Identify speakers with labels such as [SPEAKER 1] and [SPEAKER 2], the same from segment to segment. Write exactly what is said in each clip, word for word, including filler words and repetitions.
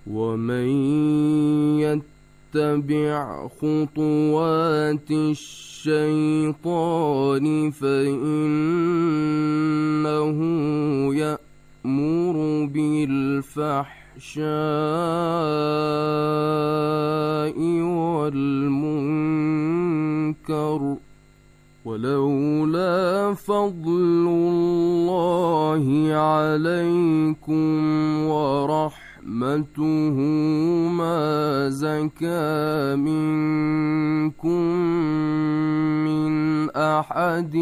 [SPEAKER 1] ومن يتبع خطوات الشيطان فإنه يأمر بالفحشاء والمنكر ولولا فضل الله عليكم ورحمته ما زكى منكم من أحد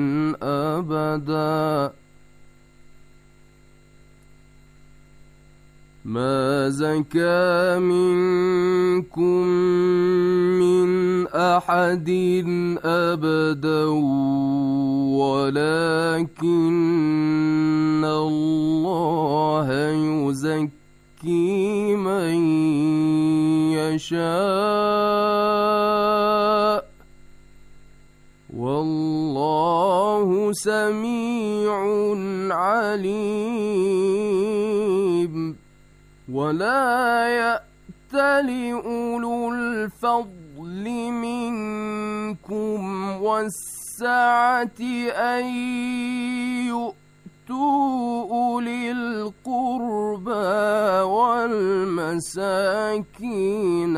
[SPEAKER 1] أبدا ما زكى منكم من أحد أبدا ولكن الله يزكي من يشاء والله سميع عليم ولا يأتل أولو الفضل منكم والسعة أن يؤتوا أولي القربى والمساكين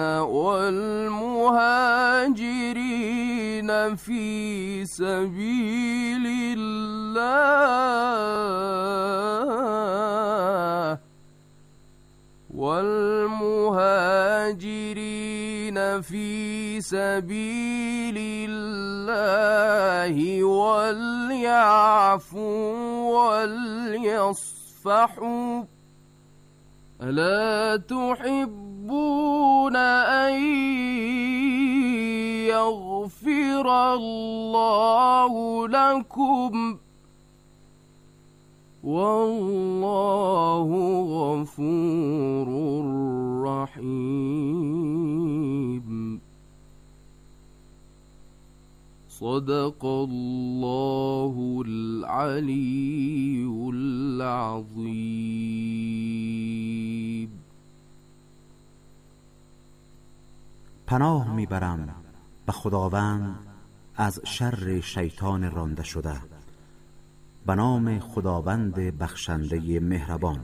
[SPEAKER 1] والمهاجرين في سبيل الله والمهاجرين في سبيل الله وليعفوا وليصفحوا ألا تحبون أن يغفر الله لكم والله غفور رحيم صدق الله العلي العظيم.
[SPEAKER 2] پناه میبرم به خداوند از شر شیطان رانده شده. به نام خداوند بخشنده مهربان.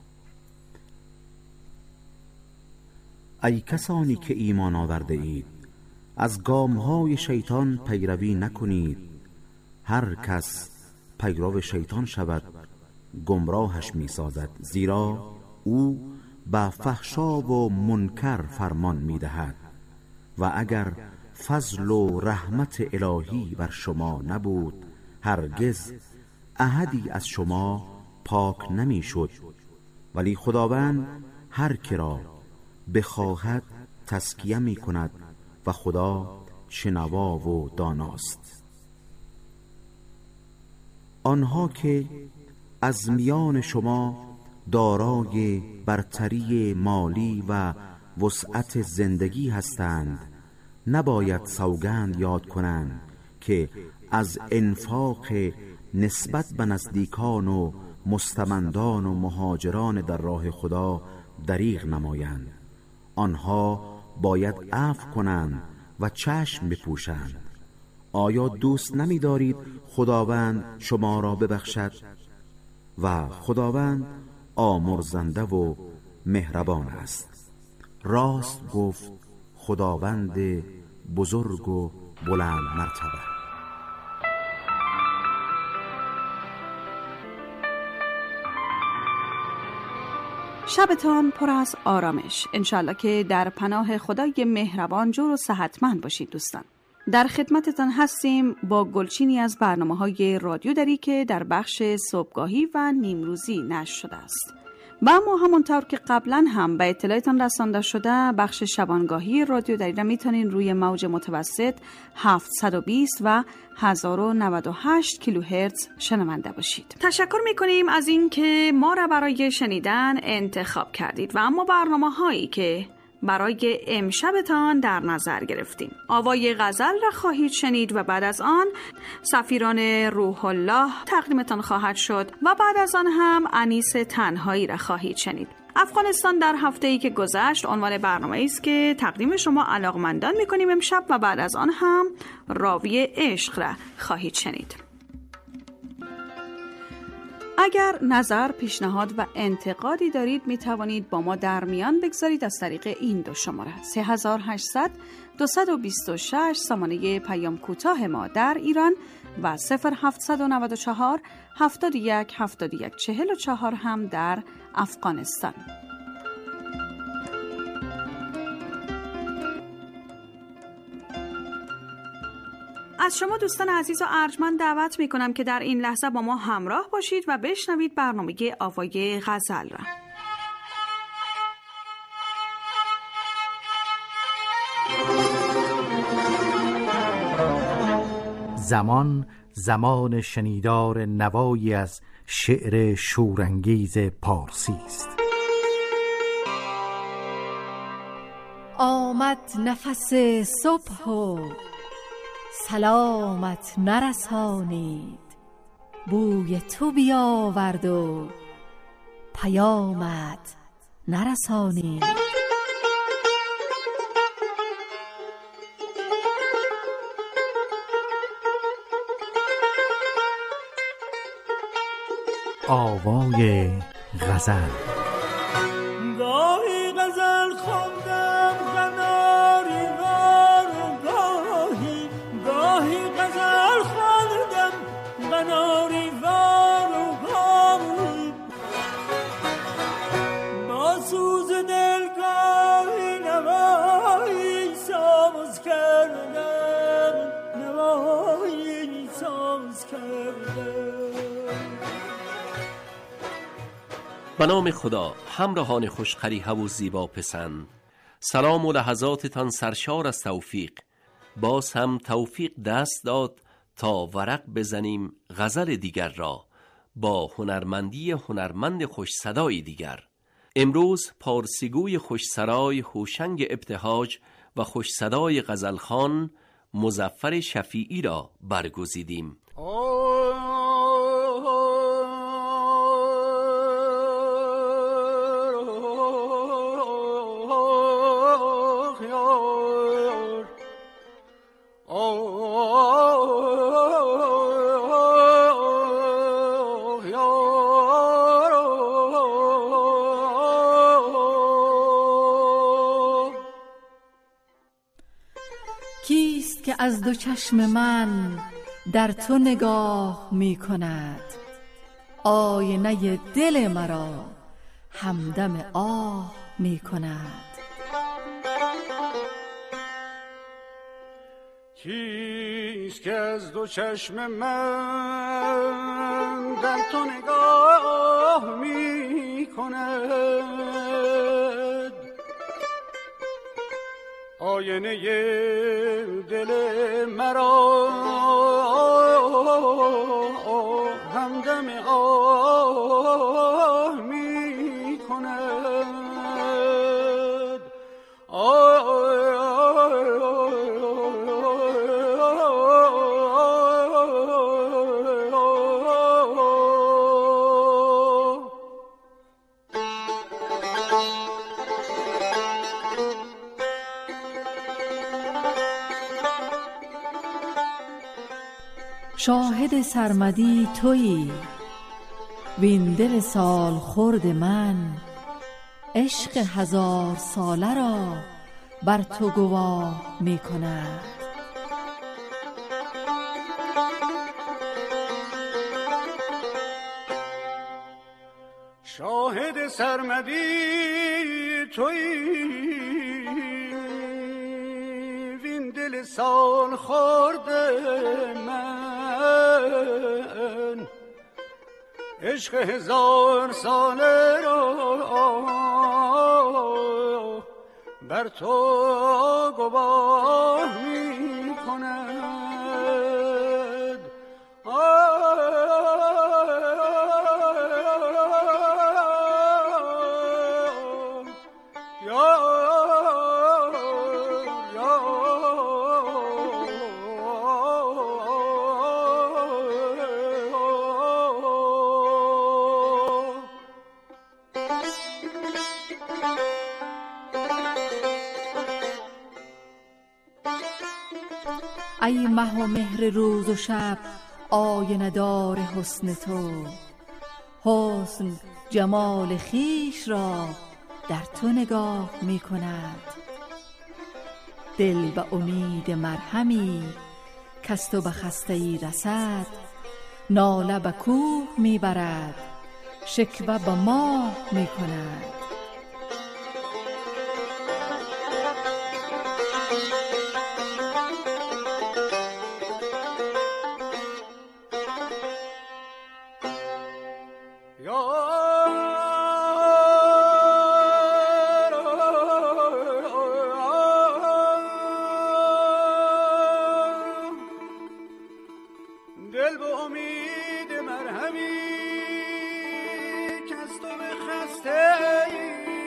[SPEAKER 2] ای کسانی که ایمان آورده اید، از گامهای شیطان پیروی نکنید. هر کس پیرو شیطان شود گمراهش می سازد، زیرا او به فحشا و منکر فرمان می دهد. و اگر فضل و رحمت الهی بر شما نبود، هرگز احدی از شما پاک نمی شد. ولی خداوند هر که را بخواهد تزکیه می کند و خدا شنوا و داناست. آنها که از میان شما دارای برتری مالی و وسعت زندگی هستند، نباید سوگند یاد کنند که از انفاق نسبت به نزدیکان و مستمندان و مهاجران در راه خدا دریغ نمایند. آنها باید عفو کنند و چشم بپوشند. آیا دوست نمی دارید خداوند شما را ببخشد؟ و خداوند آمرزنده و مهربان است. راست گفت خداوند بزرگ و بلند مرتبه.
[SPEAKER 3] شبتان پر از آرامش. انشالله که در پناه خدای مهربان جور و صحتمند باشید دوستان. در خدمتتان هستیم با گلچینی از برنامه‌های رادیو دری که در بخش صبحگاهی و نیمروزی نشر شده است. و اما همونطور که قبلا هم به اطلاعتان رسانده شده، بخش شبانگاهی رادیو دری را میتونین روی موج متوسط هفتصد و بیست و هزار و نود و هشت کیلوهرتز شنونده باشید. تشکر میکنیم از این که ما را برای شنیدن انتخاب کردید. و اما برنامه هایی که برای امشبتان در نظر گرفتیم. آوای غزل را خواهید شنید و بعد از آن سفیران روح الله تقدیمتان خواهد شد و بعد از آن هم انیس تنهایی را خواهید شنید. افغانستان در هفته‌ای که گذشت عنوان برنامه‌ای است که تقدیم شما علاقمندان می‌کنیم امشب و بعد از آن هم راوی عشق را خواهید شنید. اگر نظر، پیشنهاد و انتقادی دارید می توانید با ما در میان بگذارید از طریق این دو شماره سه هشت صفر صفر دو دو شش سامانه پیام کوتاه ما در ایران و صفر هفت نه چهار هفت یک هفت یک چهار چهار هم در افغانستان. از شما دوستان عزیز و ارجمند دعوت می کنم که در این لحظه با ما همراه باشید و بشنوید برنامه آوای غزل را.
[SPEAKER 4] زمان زمان شنیدار نوایی از شعر شورانگیز پارسی است.
[SPEAKER 5] آمد نفس صبح و سلامت نرسانید، بوی تو بیاورد و پیامت نرسانید.
[SPEAKER 4] آوای غزل.
[SPEAKER 6] گاهی غزل خوندم غناری وار و گاهی گاهی غزل خوندم غناری وار و گاهی با سوز دل گاهی نوایی ساز کردم نوایی ساز کردم.
[SPEAKER 7] به نام خدا. همراهان خوشخریها و زیبا پسند، سلام و لحظاتتان سرشار از توفیق. باز هم توفیق دست داد تا ورق بزنیم غزل دیگر را با هنرمندی هنرمند خوش صدای دیگر. امروز پارسیگوی خوش سرای هوشنگ ابتهاج و خوش صدای غزلخوان مظفر شفیعی را برگزیدیم.
[SPEAKER 5] کیست که از دو چشم من در تو نگاه می کند، آینه دل مرا همدم آه می کند.
[SPEAKER 6] کیست که از دو چشم من در تو نگاه می کند، آینه دل مرا همدم آه می کند.
[SPEAKER 5] شاهد سرمدی تویی وین دل سال خورد من، عشق هزار ساله را بر تو گواه می کند.
[SPEAKER 6] شاهد سرمدی تویی وین دل سال خورد من، عشق هزار ساله را بر تو گواه می کند. یا
[SPEAKER 5] ای مه و مهر روز و شب آینه دار حسن تو. حسن جمال خویش را در تو نگاه می کند. دل به امید مرهمی کز تو به خسته‌ای رسد. ناله به کوه می برد، شکوه به ماه می کند.
[SPEAKER 6] دل به امید مرهمی که از تو به خسته‌ای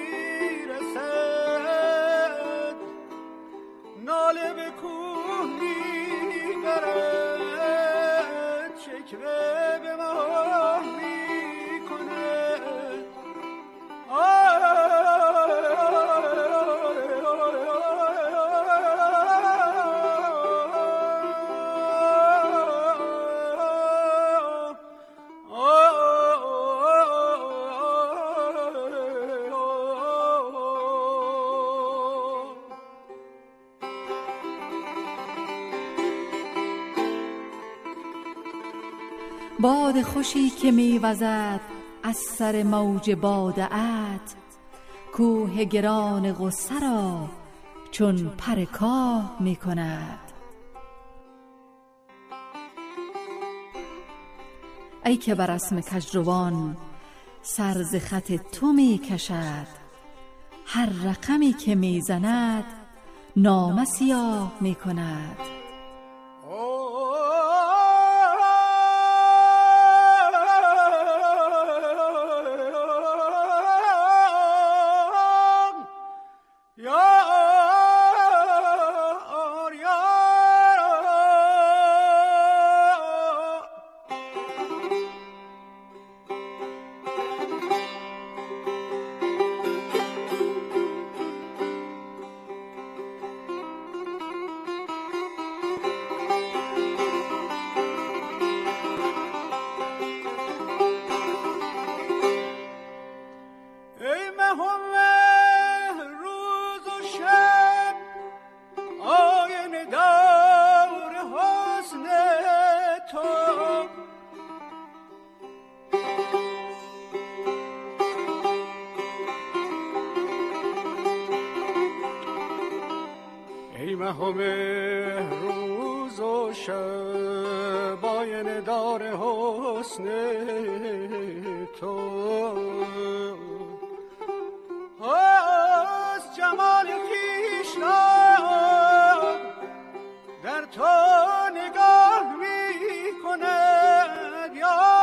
[SPEAKER 6] رسد. ناله به کوه میبرد، شکوه به ماه میکند.
[SPEAKER 5] باد خوشی که میوزد از سر موج باده‌ات. کوه گران غصه را چون پر کاه می کند. ای که بر رسم کجروان سر ز خط تو می کشد. هر رقمی که می زند نامه سیاه می کند.
[SPEAKER 6] همه روز و شب آینه دار حسن تو. از جمال خویش را در تو نگاه می کند. یا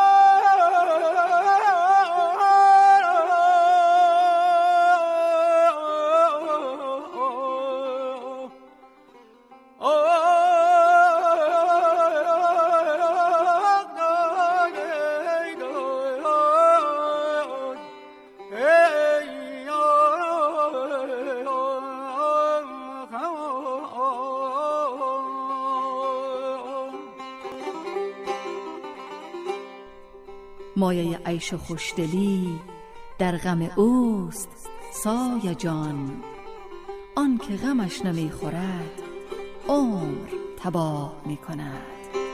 [SPEAKER 5] مایه عیش و خوشدلی در غم اوست سایه جان. آن که غمش نمی خورد عمر تباه می کند.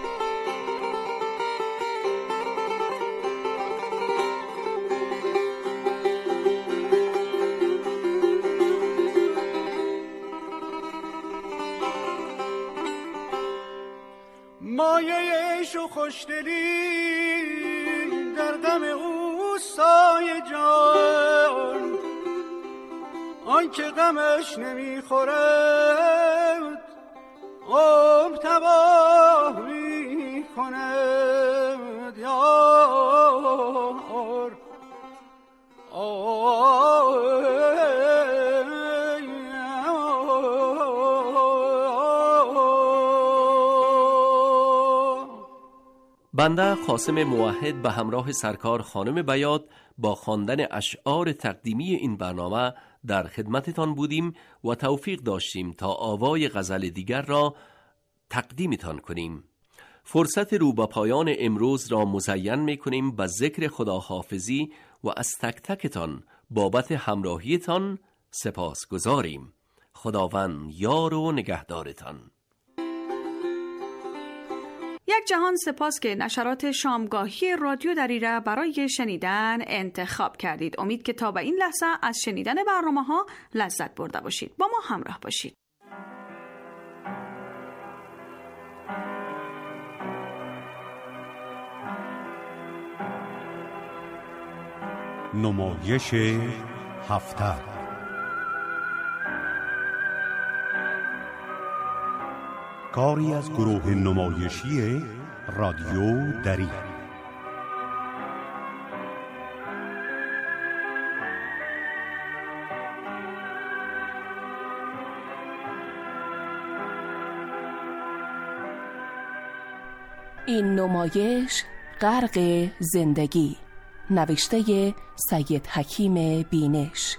[SPEAKER 6] مایه عیش و خوشدلی در غم او سایه جان. آن که غمش نمیخورد عمر تباه می کند. یار
[SPEAKER 7] بنده قاسم موحد به همراه سرکار خانم بیات با خواندن اشعار تقدیمی این برنامه در خدمتتان بودیم و توفیق داشتیم تا آوای غزل دیگر را تقدیمتان کنیم. فرصت رو به پایان امروز را مزین می کنیم به ذکر خداحافظی و از تک تکتان بابت همراهیتان سپاس گذاریم. خداوند یار و نگهدارتان.
[SPEAKER 3] یک جهان سپاس که نشرات شامگاهی رادیو دری را برای شنیدن انتخاب کردید. امید که تا به این لحظه از شنیدن برنامه ها لذت برده باشید. با ما همراه باشید.
[SPEAKER 8] نمایش هفته. کاری از گروه نمایشی رادیو دری.
[SPEAKER 9] این نمایش غرق زندگی، نوشته سید حکیم بینش.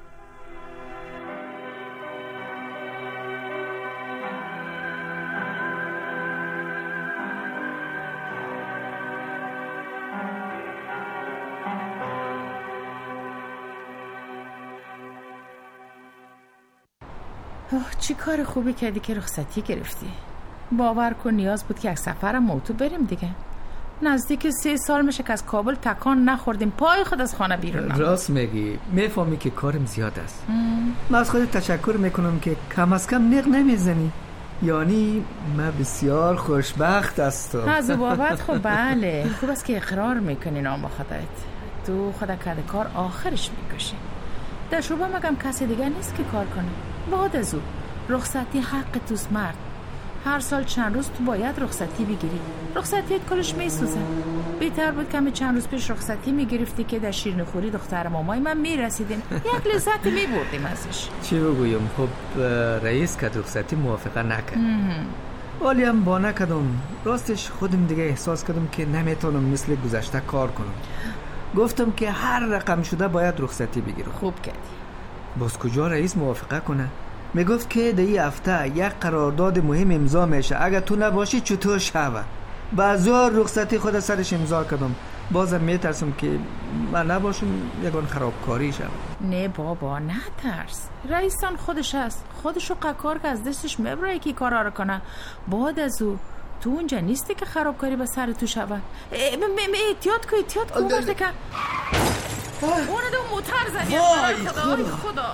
[SPEAKER 10] چی کار خوبی کردی که رخصتی گرفتی. باور کن نیاز بود که یک سفرم موتو بریم دیگه. نزدیک سه سال میشه که از کابل تکان نخوردیم، پای خود از خانه بیرون نمون.
[SPEAKER 11] راست میگی، میفهمی که کارم زیاد است. من از خودت تشکر میکنم که کم از کم نق نمیزنی. یعنی من بسیار خوشبخت هستم.
[SPEAKER 10] از بابت خب بله، خوب است که اقرار میکنی نام خودت. تو خدا کرده کار آخرش میکشی. در شعبه مگم کسی دیگه نیست که کار کنه. بعد از او رخصتی حق توست مرد. هر سال چند روز تو باید رخصتی بگیری. رخصتیت کلش میسوزه. بهتر بود کمی چند روز پیش رخصتی میگرفتی که در شیرینیخوری دختر مامای من میرسیدیم، یک لذت میبردیم ازش.
[SPEAKER 11] چی بگویم؟ خب رئیس که رخصتی موافقه نکرد، ولی هم با نکردم. راستش خودم دیگه احساس کردم که نمیتونم مثل گذشته کار کنم. گفتم که هر رقم شده باید رخصتی بگیرم.
[SPEAKER 10] خوب کردی.
[SPEAKER 11] باز کجا رئیس موافقه کنه؟ میگفت که در این هفته یک قرارداد مهم امضا میشه، اگر تو نباشی چطور شوه. بعضا رخصتی خود سرش امضا کردم. بازم میترسم که من نباشم یگان خرابکاری شم.
[SPEAKER 10] نه بابا نه ترس، رئیسان خودش هست، خودشو قکار که از دستش میبره که کارا رو کنه. بعد از او تو اونجا نیستی که خرابکاری به سر تو شوه. احتیاط کو احتیاط کو برده که اون دو موتر زدی.
[SPEAKER 11] وای
[SPEAKER 10] خدا خدا.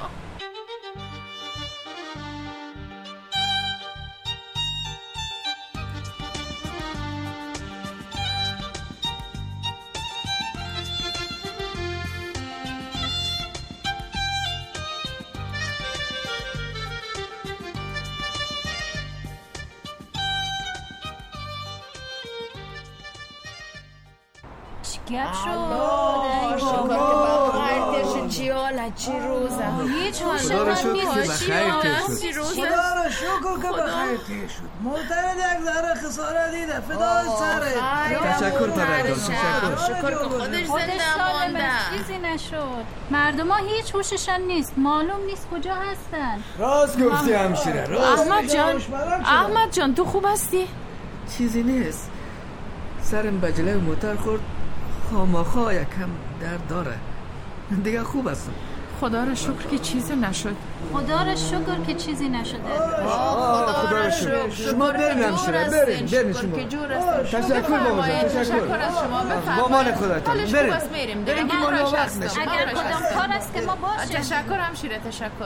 [SPEAKER 12] گرد شد شکر چی حالت چی روزه هیچ حالت نیست.
[SPEAKER 11] چی روزه خدا رو شکر که بخیر تیر شد. ملترد یک ذره خساره دیده فدای سره. تشکر پدرجان، تشکر.
[SPEAKER 12] شکر که خودش زنده مانده. چیزی نشد. مردم ها هیچ هوششان نیست، معلوم نیست کجا هستن.
[SPEAKER 11] راست گفتی همشیره، راست.
[SPEAKER 10] احمد جان، احمد جان تو خوب هستی؟
[SPEAKER 11] چیزی نیست، سرم به جلوی موتر خورد، خامخا یکم درد داره، دیگه خوب هستم.
[SPEAKER 10] خدا را شکر که چیزی نشد.
[SPEAKER 12] خدا را شکر که چیزی نشده.
[SPEAKER 11] خدا را شکر. شما برین همشیره، برین برین شما. تشکر بابا جان، تشکر از شما. با مان خداتون برین.
[SPEAKER 10] بریم
[SPEAKER 12] بریم که ما وقت نشه. اگر کدام کار است که ما باشیم.
[SPEAKER 10] تشکر همشیره، تشکر.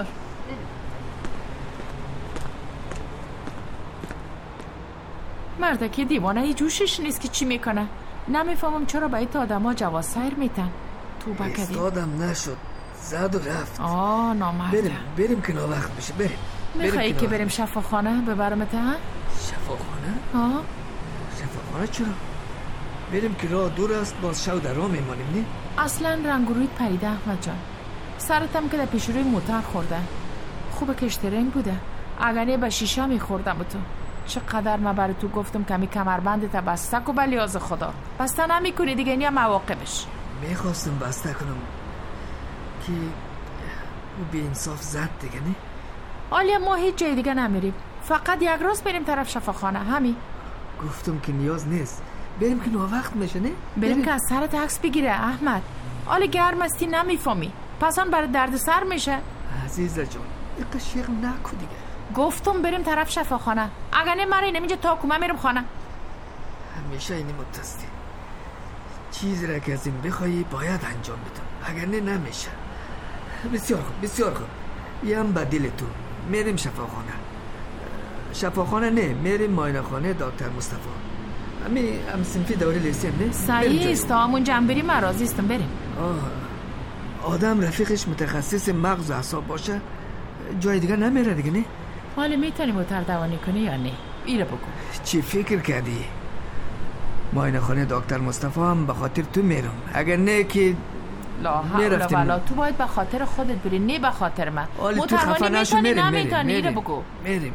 [SPEAKER 10] مرده که دیوانه جوشش نیست که چی میکنه. نمیفهمم چرا باید آدم ها جواز سیر میتن. تو بکدی
[SPEAKER 11] استادم نشد، زد و رفت.
[SPEAKER 10] آه نامرده.
[SPEAKER 11] بریم بریم که ناوقت بشه. بریم.
[SPEAKER 10] میخوایی که بریم شفاخانه ببرمتن؟
[SPEAKER 11] شفاخانه؟
[SPEAKER 10] آه
[SPEAKER 11] شفاخانه چرا؟ بریم که راه دور است، باز شو در راه میمانیم. نه
[SPEAKER 10] اصلا رنگ و رویت پریده احمد جان. سرتم که در پیش روی موتر خورده. خوبه که اشترنگ بوده، اگر به شیشه میخوردم. تو چقدر من برای تو گفتم کمی کمربندت بسته کو، بلیاز خدا بسته نمی کنی دیگه. اینیا مواقبش.
[SPEAKER 11] میخواستم بسته کنم که او بی انصاف زد دیگه. نه
[SPEAKER 10] حالا ما هیچ جای دیگه نمیریم، فقط یک روز بریم طرف شفاخانه همین.
[SPEAKER 11] گفتم که نیاز نیست، بریم که نو وقت میشه. نه
[SPEAKER 10] بریم که از سرت عکس بگیره احمد. حال گرم استی نمیفهمی، پس آن برای درد سر میشه.
[SPEAKER 11] عزیزه جان اینقدر شیخ نکو دیگه.
[SPEAKER 10] گفتم بریم طرف شفاخانه، اگر نه مرا اینجا تا کمه میرم خانه.
[SPEAKER 11] همیشه اینی متصدی، چیزی را که از این بخوایی باید انجام بدم، اگر نه نمیشه. بسیار خوب بسیار خوب، یم بدیل تو میریم شفاخانه. شفاخانه نه، میریم معاینه خانه دکتر مصطفی. همین هم صنفی دوره لیسیم نه؟
[SPEAKER 10] صحیح است، تا همون جنب بریم من راضی استم بریم.
[SPEAKER 11] آه آدم رفیقش متخصص مغز و اعصاب باشه جای دیگه نمیره دیگه. نه
[SPEAKER 10] حالا میتونی موتر دوانی کنی یا نه؟ ایره بگو.
[SPEAKER 11] چی فکر کردی؟ معاینه خانه دکتر مصطفی هم به خاطر تو میرم، اگر نه که
[SPEAKER 10] لا حول ولا، تو باید به خاطر خودت بری نه به خاطر من.
[SPEAKER 11] موتروانی میتونی نمیتونی،
[SPEAKER 10] ایره بگو.
[SPEAKER 11] میریم.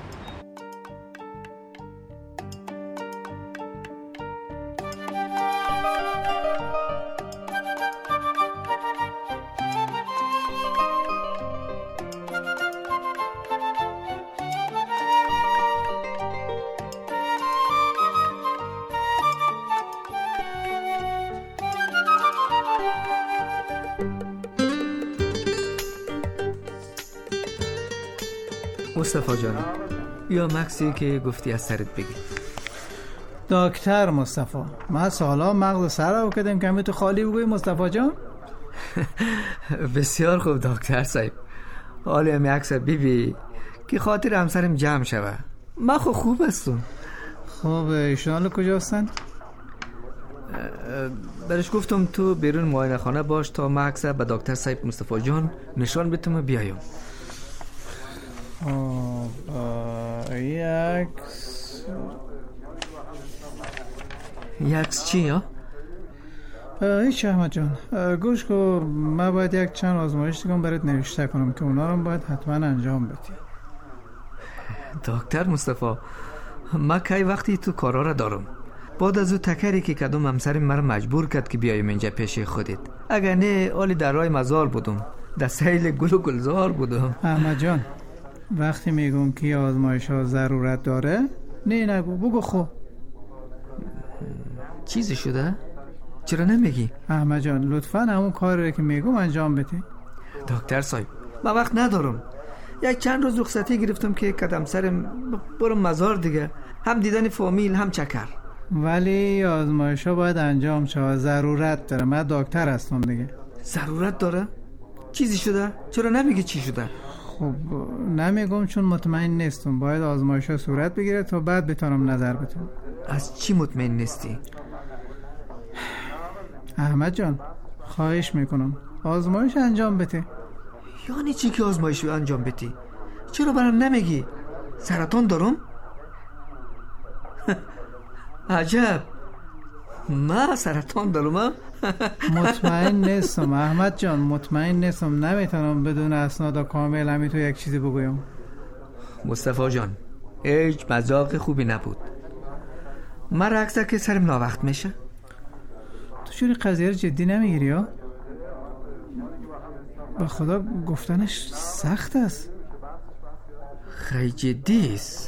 [SPEAKER 11] مصطفی جان یا مکسی که گفتی از سرت بگی.
[SPEAKER 13] دکتر مصطفی، ما سالا مغز سر رو کردیم که همه تو خالی بگوی مصطفی جان.
[SPEAKER 11] بسیار خوب دکتر صاحب، حالی همی اکثر بی بی که خاطر همسرم جمع شوه. ما خو خوب هستم.
[SPEAKER 13] خب ایشان کجا هستن؟
[SPEAKER 11] برش گفتم تو بیرون معاینه خانه باش تا ما اکثر به دکتر صاحب مصطفی جان نشان بتم بیایم. یکس یکس چی ها؟
[SPEAKER 13] هیچ احمد جان، گوش کن، من باید یک چند آزمایش دیگه برات نوشته کنم که اونا رو باید حتما انجام بدی.
[SPEAKER 11] دکتر مصطفی، من کی وقتی تو کارا را دارم. بعد از او تکری که کدوم همسر مرا مجبور کرد که بیایم اینجا پیش خودت، اگر نه اولی در راه مزار بودم، در سیل گل و گلزار بودم.
[SPEAKER 13] احمد جان وقتی میگم که آزمایش ها ضرورت داره نه نگو، بگو خب
[SPEAKER 11] چیزی شده؟ چرا نمیگی؟
[SPEAKER 13] احمد جان لطفاً همون کاری که میگم انجام بده.
[SPEAKER 11] دکتر صاحب من وقت ندارم، یک چند روز رخصتی گرفتم که کدام سرم برم مزار دیگه، هم دیدن فامیل هم چکر.
[SPEAKER 13] ولی آزمایش ها باید انجام شود، ضرورت داره. من دکتر هستم دیگه.
[SPEAKER 11] ضرورت داره؟ چیزی شده؟ چرا نمیگی چی شده؟
[SPEAKER 13] خب نمیگم چون مطمئن نیستم، باید آزمایش ها صورت بگیره تا بعد بتونم نظر بدم.
[SPEAKER 11] از چی مطمئن نیستی؟
[SPEAKER 13] احمد جان خواهش میکنم آزمایش انجام بده.
[SPEAKER 11] یعنی چی که آزمایش انجام بدی؟ چرا برام نمیگی؟ سرطان دارم؟ عجب، ما سرطان دارم؟
[SPEAKER 13] مطمئن نیستم احمد جان، مطمئن نیستم، نمیتونم بدون اسناد کامل همین تو یک چیزی بگویم.
[SPEAKER 11] مصطفی جان هیچ مذاق خوبی نبود. مرا اکثر که سرم ناوقت میشه.
[SPEAKER 13] تو چوری قضیه رو جدی نمیگیری ها؟ به خدا گفتنش سخت است.
[SPEAKER 11] خیلی جدی است.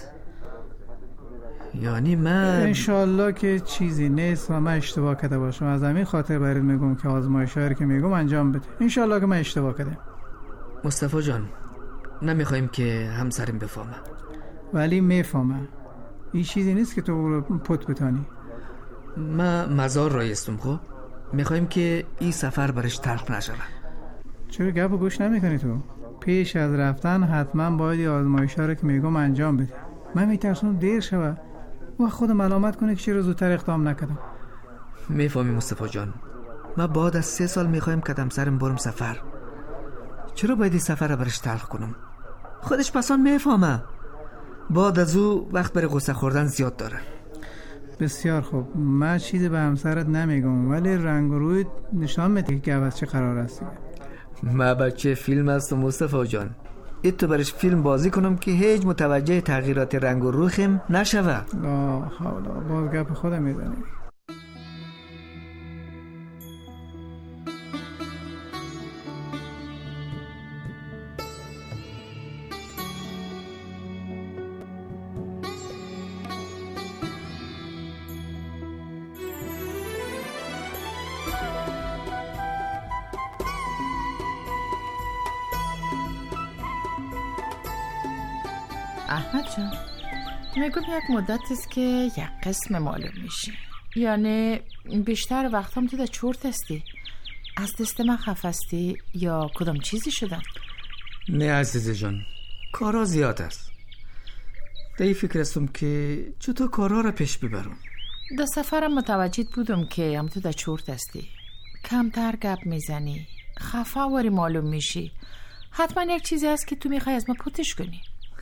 [SPEAKER 11] یعنی من
[SPEAKER 13] انشالله که چیزی نیست و من اشتباه کرده باشم. از همین خاطر برات میگم که آزمایش‌هایی که میگم انجام بده. انشالله که من اشتباه کردم.
[SPEAKER 11] مصطفی جان نمیخوایم که همسرم بفهمه.
[SPEAKER 13] ولی میفهمه. این چیزی نیست که تو پت بتانی.
[SPEAKER 11] ما مزار رایستم، خب میخوایم که این سفر برش تلخ نشود.
[SPEAKER 13] چرا گپ گوش نمیکنی تو؟ پیش از رفتن حتما باید آزمایش‌ها رو که میگم انجام بده. من میترسم دیر شود و خود ملامت کنه که چرا زودتر اقدام نکردم.
[SPEAKER 11] میفهمی مصطفی جان، ما بعد از سه سال میخوایم قدم سرم برم سفر. چرا باید این سفر رو برش تلخ کنم؟ خودش پسان میفهمه. بعد از او وقت برای غصه خوردن زیاد داره.
[SPEAKER 13] بسیار خوب، من چیزی به همسرت نمیگم ولی رنگ و روی نشان میده که از چه قرار است.
[SPEAKER 11] ما بچه فیلم هستم مصطفی جان، ایتو برش فیلم بازی کنم که هیچ متوجه تغییرات رنگ و روخم نشوه.
[SPEAKER 13] لا حول، باز گپ خودم میزنی.
[SPEAKER 10] احمد جان، میگم یک مدت است که یک قسم معلوم میشه، یعنی بیشتر وقتام تو در چورت هستی. از دست من خفستی یا کدام چیزی شدن؟
[SPEAKER 11] نه عزیز جان، کارا زیاد است. در این فکر هستم که چطور کارا را پیش ببرم.
[SPEAKER 10] در سفرم متوجه بودم که هم تو در چورت هستی، کمتر گپ میزنی، خفه واری معلوم میشی. حتما یک چیزی هست که تو میخوای از ما پوتش کنی.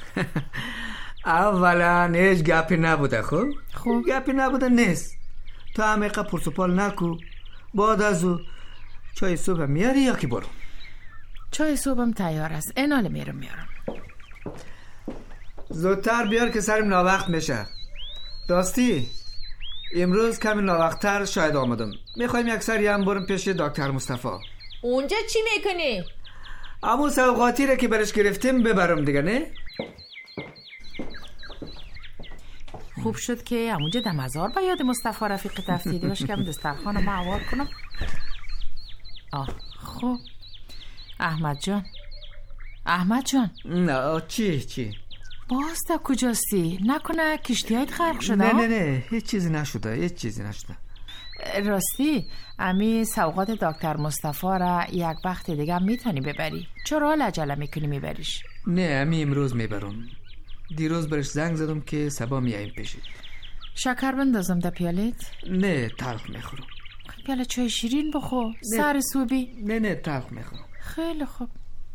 [SPEAKER 11] اولا هیچ گپی نبوده. خب
[SPEAKER 10] خب
[SPEAKER 11] گپی نبوده نیست. تو عمیقه پرسپال نکو. بعد از او چای صبح میاری یا که برو؟
[SPEAKER 10] چای صبحم تیار است، ایناله میرم میارم.
[SPEAKER 11] زودتر بیار که سرم ناوقت میشه. راستی امروز کمی ناوقتتر شاید آمدم. میخوایم یک سری هم برم پیش دکتر مصطفی.
[SPEAKER 10] اونجا چی میکنی؟
[SPEAKER 11] همون سوغاتی را که برش گرفتیم ببرم دیگه. نه؟
[SPEAKER 10] خوب شد که همونجا در مزار با یاد مصطفی رفیق تفسیری باش که دسترخوان رو معوار کنم. آه خوب. احمد جان، احمد جان.
[SPEAKER 11] نه چی چی؟
[SPEAKER 10] باز تا کجاستی؟ نکنه کشتی هایت خرق شده؟
[SPEAKER 11] نه نه نه هیچ چیزی نشده، هیچ چیزی نشده.
[SPEAKER 10] راستی امی سوغات دکتر مصطفی را یک وقت دیگه میتونی ببری؟ چرا حال عجله میکنی میبریش؟
[SPEAKER 11] نه امی امروز میبرم. دیروز برش زنگ زدم که صبا میاییم پیشی.
[SPEAKER 10] شکر بندازم در پیالت؟
[SPEAKER 11] نه تلخ میخورم.
[SPEAKER 10] پیاله چای شیرین بخور. سر صوبی؟
[SPEAKER 11] نه نه تلخ میخورم.
[SPEAKER 10] خیلی خوب.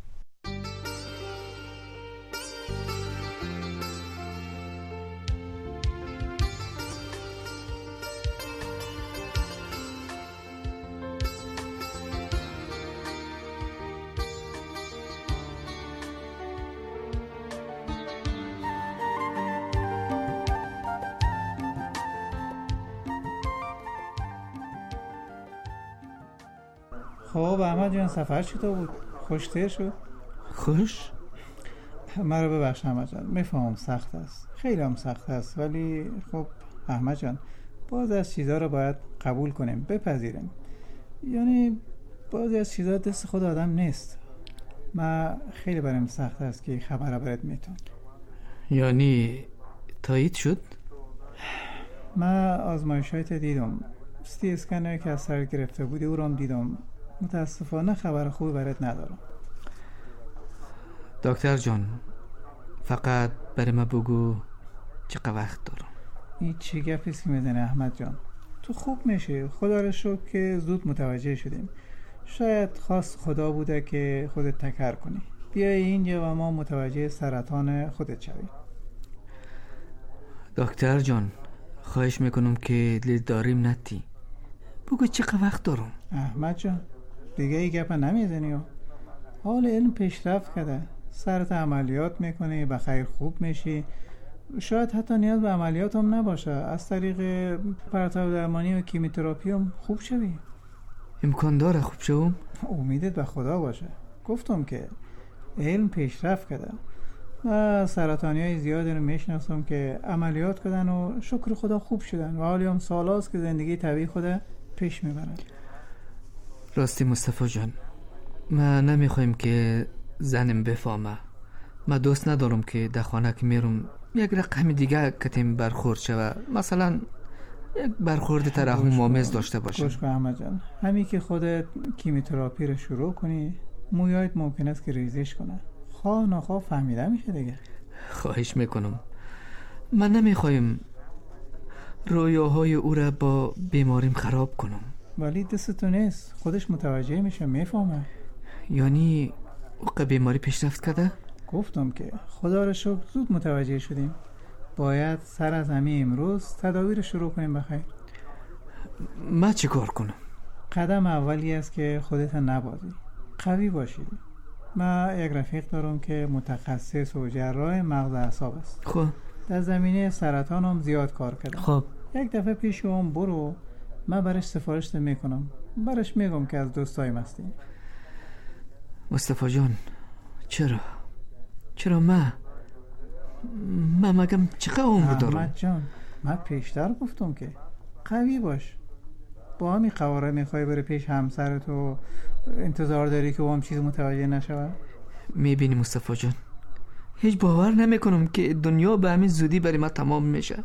[SPEAKER 13] خب احمد جان، سفر چطور بود؟ خوشتر شد؟
[SPEAKER 2] خوش؟
[SPEAKER 13] مرا ببخش احمد جان، میفهمم سخت است، خیلی هم سخت است، ولی خب احمد جان باز از چیزها رو باید قبول کنیم، بپذیریم. یعنی باز از چیزها دست خود آدم نیست. من خیلی برام سخت است که خبر برات میتون.
[SPEAKER 11] یعنی تایید شد؟
[SPEAKER 13] من آزمایشات دیدم، ستی اسکنر که از سر گرفته بودی او رو دیدم. متاسفانه خبر خوبی برات ندارم.
[SPEAKER 11] دکتر جان فقط برای ما بگو چقدر وقت دارم.
[SPEAKER 13] این چی گپی که میزنه احمد جان؟ تو خوب میشه، خدا رو شکر که زود متوجه شدیم. شاید خواست خدا بوده که خودت تکر کنی، بیای اینجا و ما متوجه سرطان خودت شویم.
[SPEAKER 11] دکتر جان خواهش میکنم که دل داریم نتی، بگو چقدر وقت دارم.
[SPEAKER 13] احمد جان دیگه ای گپ نمیزنی. حال علم پیشرفت کرده، سرت عملیات میکنی، بخیر خوب میشی، شاید حتی نیاز به عملیات هم نباشه، از طریق پرتاب درمانی و کیموتراپی هم خوب شوی.
[SPEAKER 11] امکان داره خوب شوم؟
[SPEAKER 13] امیدت به خدا باشه. گفتم که علم پیشرفت کرده و سرطانی های زیادی رو میشناسم که عملیات کردن و شکر خدا خوب شدن و حالی هم سال هاست که زندگی طبیعی خود پیش میبرن.
[SPEAKER 11] راستی مصطفی جان من نمیخوایم که زنم بفهمه. من دوست ندارم که در خانه که میرم یک رقم دیگه کتیم برخورد شوه، مثلا یک برخورد ترحم آمیز داشته باشه.
[SPEAKER 13] گوش کن احمد جان، همین که خودت کیموتراپی رو شروع کنی مویایت ممکن است که ریزش کنه، خواه نخواه فهمیده میشه دیگه.
[SPEAKER 11] خواهش میکنم. من نمیخوایم رویاهای او را با بیماریم خراب کنم.
[SPEAKER 13] ولی دست تو نیست، خودش متوجه میشه، میفهمه.
[SPEAKER 11] یعنی او بیماری پیشرفت کرده؟
[SPEAKER 13] گفتم که خدا را شکر زود متوجه شدیم. باید سر از همین امروز تداوی رو شروع کنیم. بخیر
[SPEAKER 11] من چه کار کنم؟
[SPEAKER 13] قدم اولی است که خودت نبازی، قوی باشی. من یک رفیق دارم که متخصص و جراح مغز اعصاب است.
[SPEAKER 11] خب
[SPEAKER 13] در زمینه سرطان هم زیاد کار کرده.
[SPEAKER 11] خب
[SPEAKER 13] یک دفعه پیش اون برو، من برش سفارش میکنم، برش میگم که از دوستایم هستیم.
[SPEAKER 11] مصطفی جان چرا؟ چرا من؟ من مگم چقدر عمر دارم؟
[SPEAKER 13] احمد جان من پیشتر گفتم که قوی باش. با همین قواره میخوای بره پیش همسرت و انتظار داری که او هم چیز متوجه نشود؟
[SPEAKER 11] میبینی مصطفی جان هیچ باور نمیکنم که دنیا به همین زودی برای ما تمام میشه.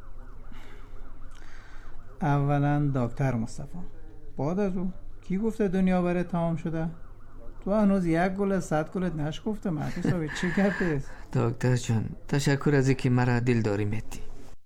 [SPEAKER 13] اولا دکتر مصطفی، بعد از او کی گفته دنیا برای تمام شده؟ تو هنوز یک گل صد گلت نش گفته مهدی صاحب. چی کرده؟
[SPEAKER 11] دکتر جان تشکر از اینکه مرا دلداری میدی.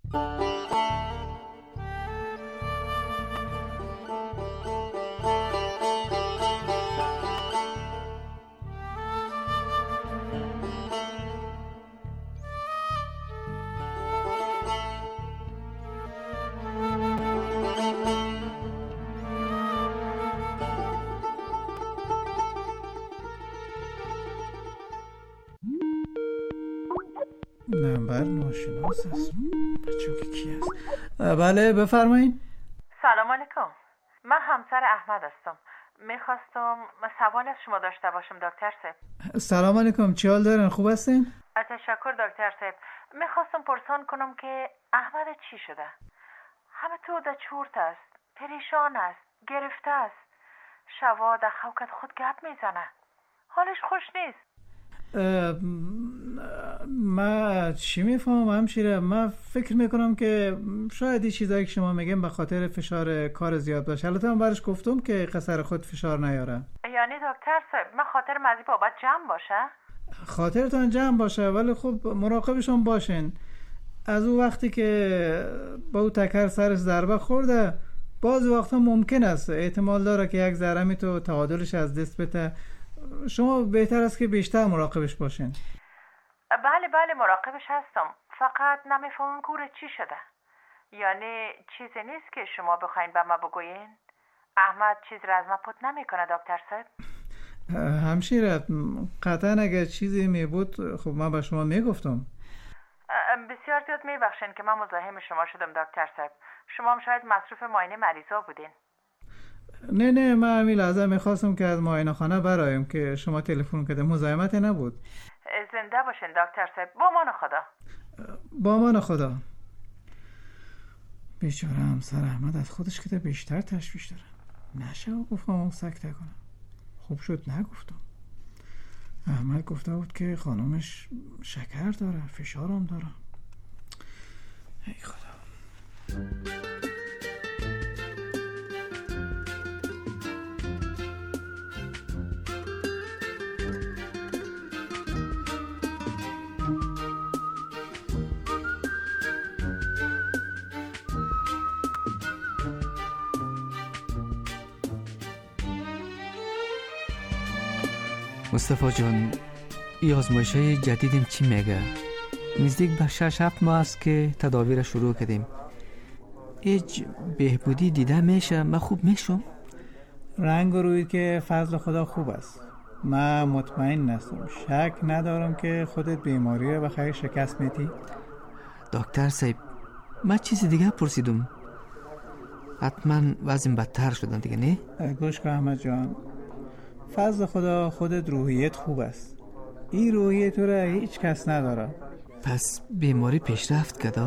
[SPEAKER 13] نمبر ناشناس است. بچه که کی است؟ بله بفرمایید.
[SPEAKER 10] سلام علیکم، من همسر احمد هستم. میخواستم سوال از شما داشته باشم دکتر صاحب.
[SPEAKER 13] سلام علیکم، چی حال دارین؟ خوب هستین؟
[SPEAKER 10] تشکر دکتر صاحب. میخواستم پرسان کنم که احمد چی شده؟ همه تو در چورت است، پریشان است، گرفته است. شوا در خوکت خود گپ میزنه، حالش خوش نیست.
[SPEAKER 13] من چی میفهمم همشیره؟ من فکر میکنم که شاید این چیزایی که شما میگم به خاطر فشار کار زیاد باشه. البته من برش گفتم که قصر خود فشار نیاره.
[SPEAKER 10] یعنی دکتر صاحب من خاطر مزی بابت جمع باشه؟
[SPEAKER 13] خاطرتان جمع باشه، ولی خب مراقبشون باشین. از اون وقتی که با او تکر سرش ضربه خورده، بعضی وقتا ممکن است احتمال داره که یک ذره می تو تعادلش از دست بده. شما بهتر است که بیشتر مراقبش باشین.
[SPEAKER 10] بله بله مراقبش هستم، فقط نمیفهمم کوره چی شده. یعنی چیزی نیست که شما بخواین به ما بگوین؟ احمد چیز را از ما پت نمیکنه دکتر صاحب؟
[SPEAKER 13] همشیره قطعا اگر چیزی می بود خب من به شما میگفتم.
[SPEAKER 10] بسیار زیاد میبخشین که من مزاحم شما شدم دکتر صاحب. شما هم شاید مصروف معاینه مریضا بودین.
[SPEAKER 13] نه نه من همین لحظه میخواستم که از معاینه خانه برایم که شما تلفن کرده. مزاحمت نبود.
[SPEAKER 10] زنده باشین دکتر صاحب. با امان خدا.
[SPEAKER 13] با امان خدا. بیچاره همسر احمد از خودش که بیشتر تشویش داره. نشه گفتم اون سکته کنم. خوب شد نگفتم. احمد گفته بود که خانومش شکر داره، فشارم داره. ای خدا.
[SPEAKER 11] مصطفی جان، این آزمایش‌های جدیدیم چی میگه؟ نزدیک به شش هفت ماه است که تداوی را شروع کردیم. هیچ بهبودی دیده میشه؟ من خوب میشم؟
[SPEAKER 13] رنگ روی که فضل خدا خوب است. من مطمئن هستم، شک ندارم که خودت بیماری را بخیر شکست میدی.
[SPEAKER 11] دکتر صاحب من چیز دیگه پرسیدم. حتما وزن بدتر شدن دیگه نه؟
[SPEAKER 13] گوش کن احمد جان، فضل خدا خودت روحیت خوب است. این روحیت رو هیچ کس نداره.
[SPEAKER 11] پس بیماری پیشرفت کرده؟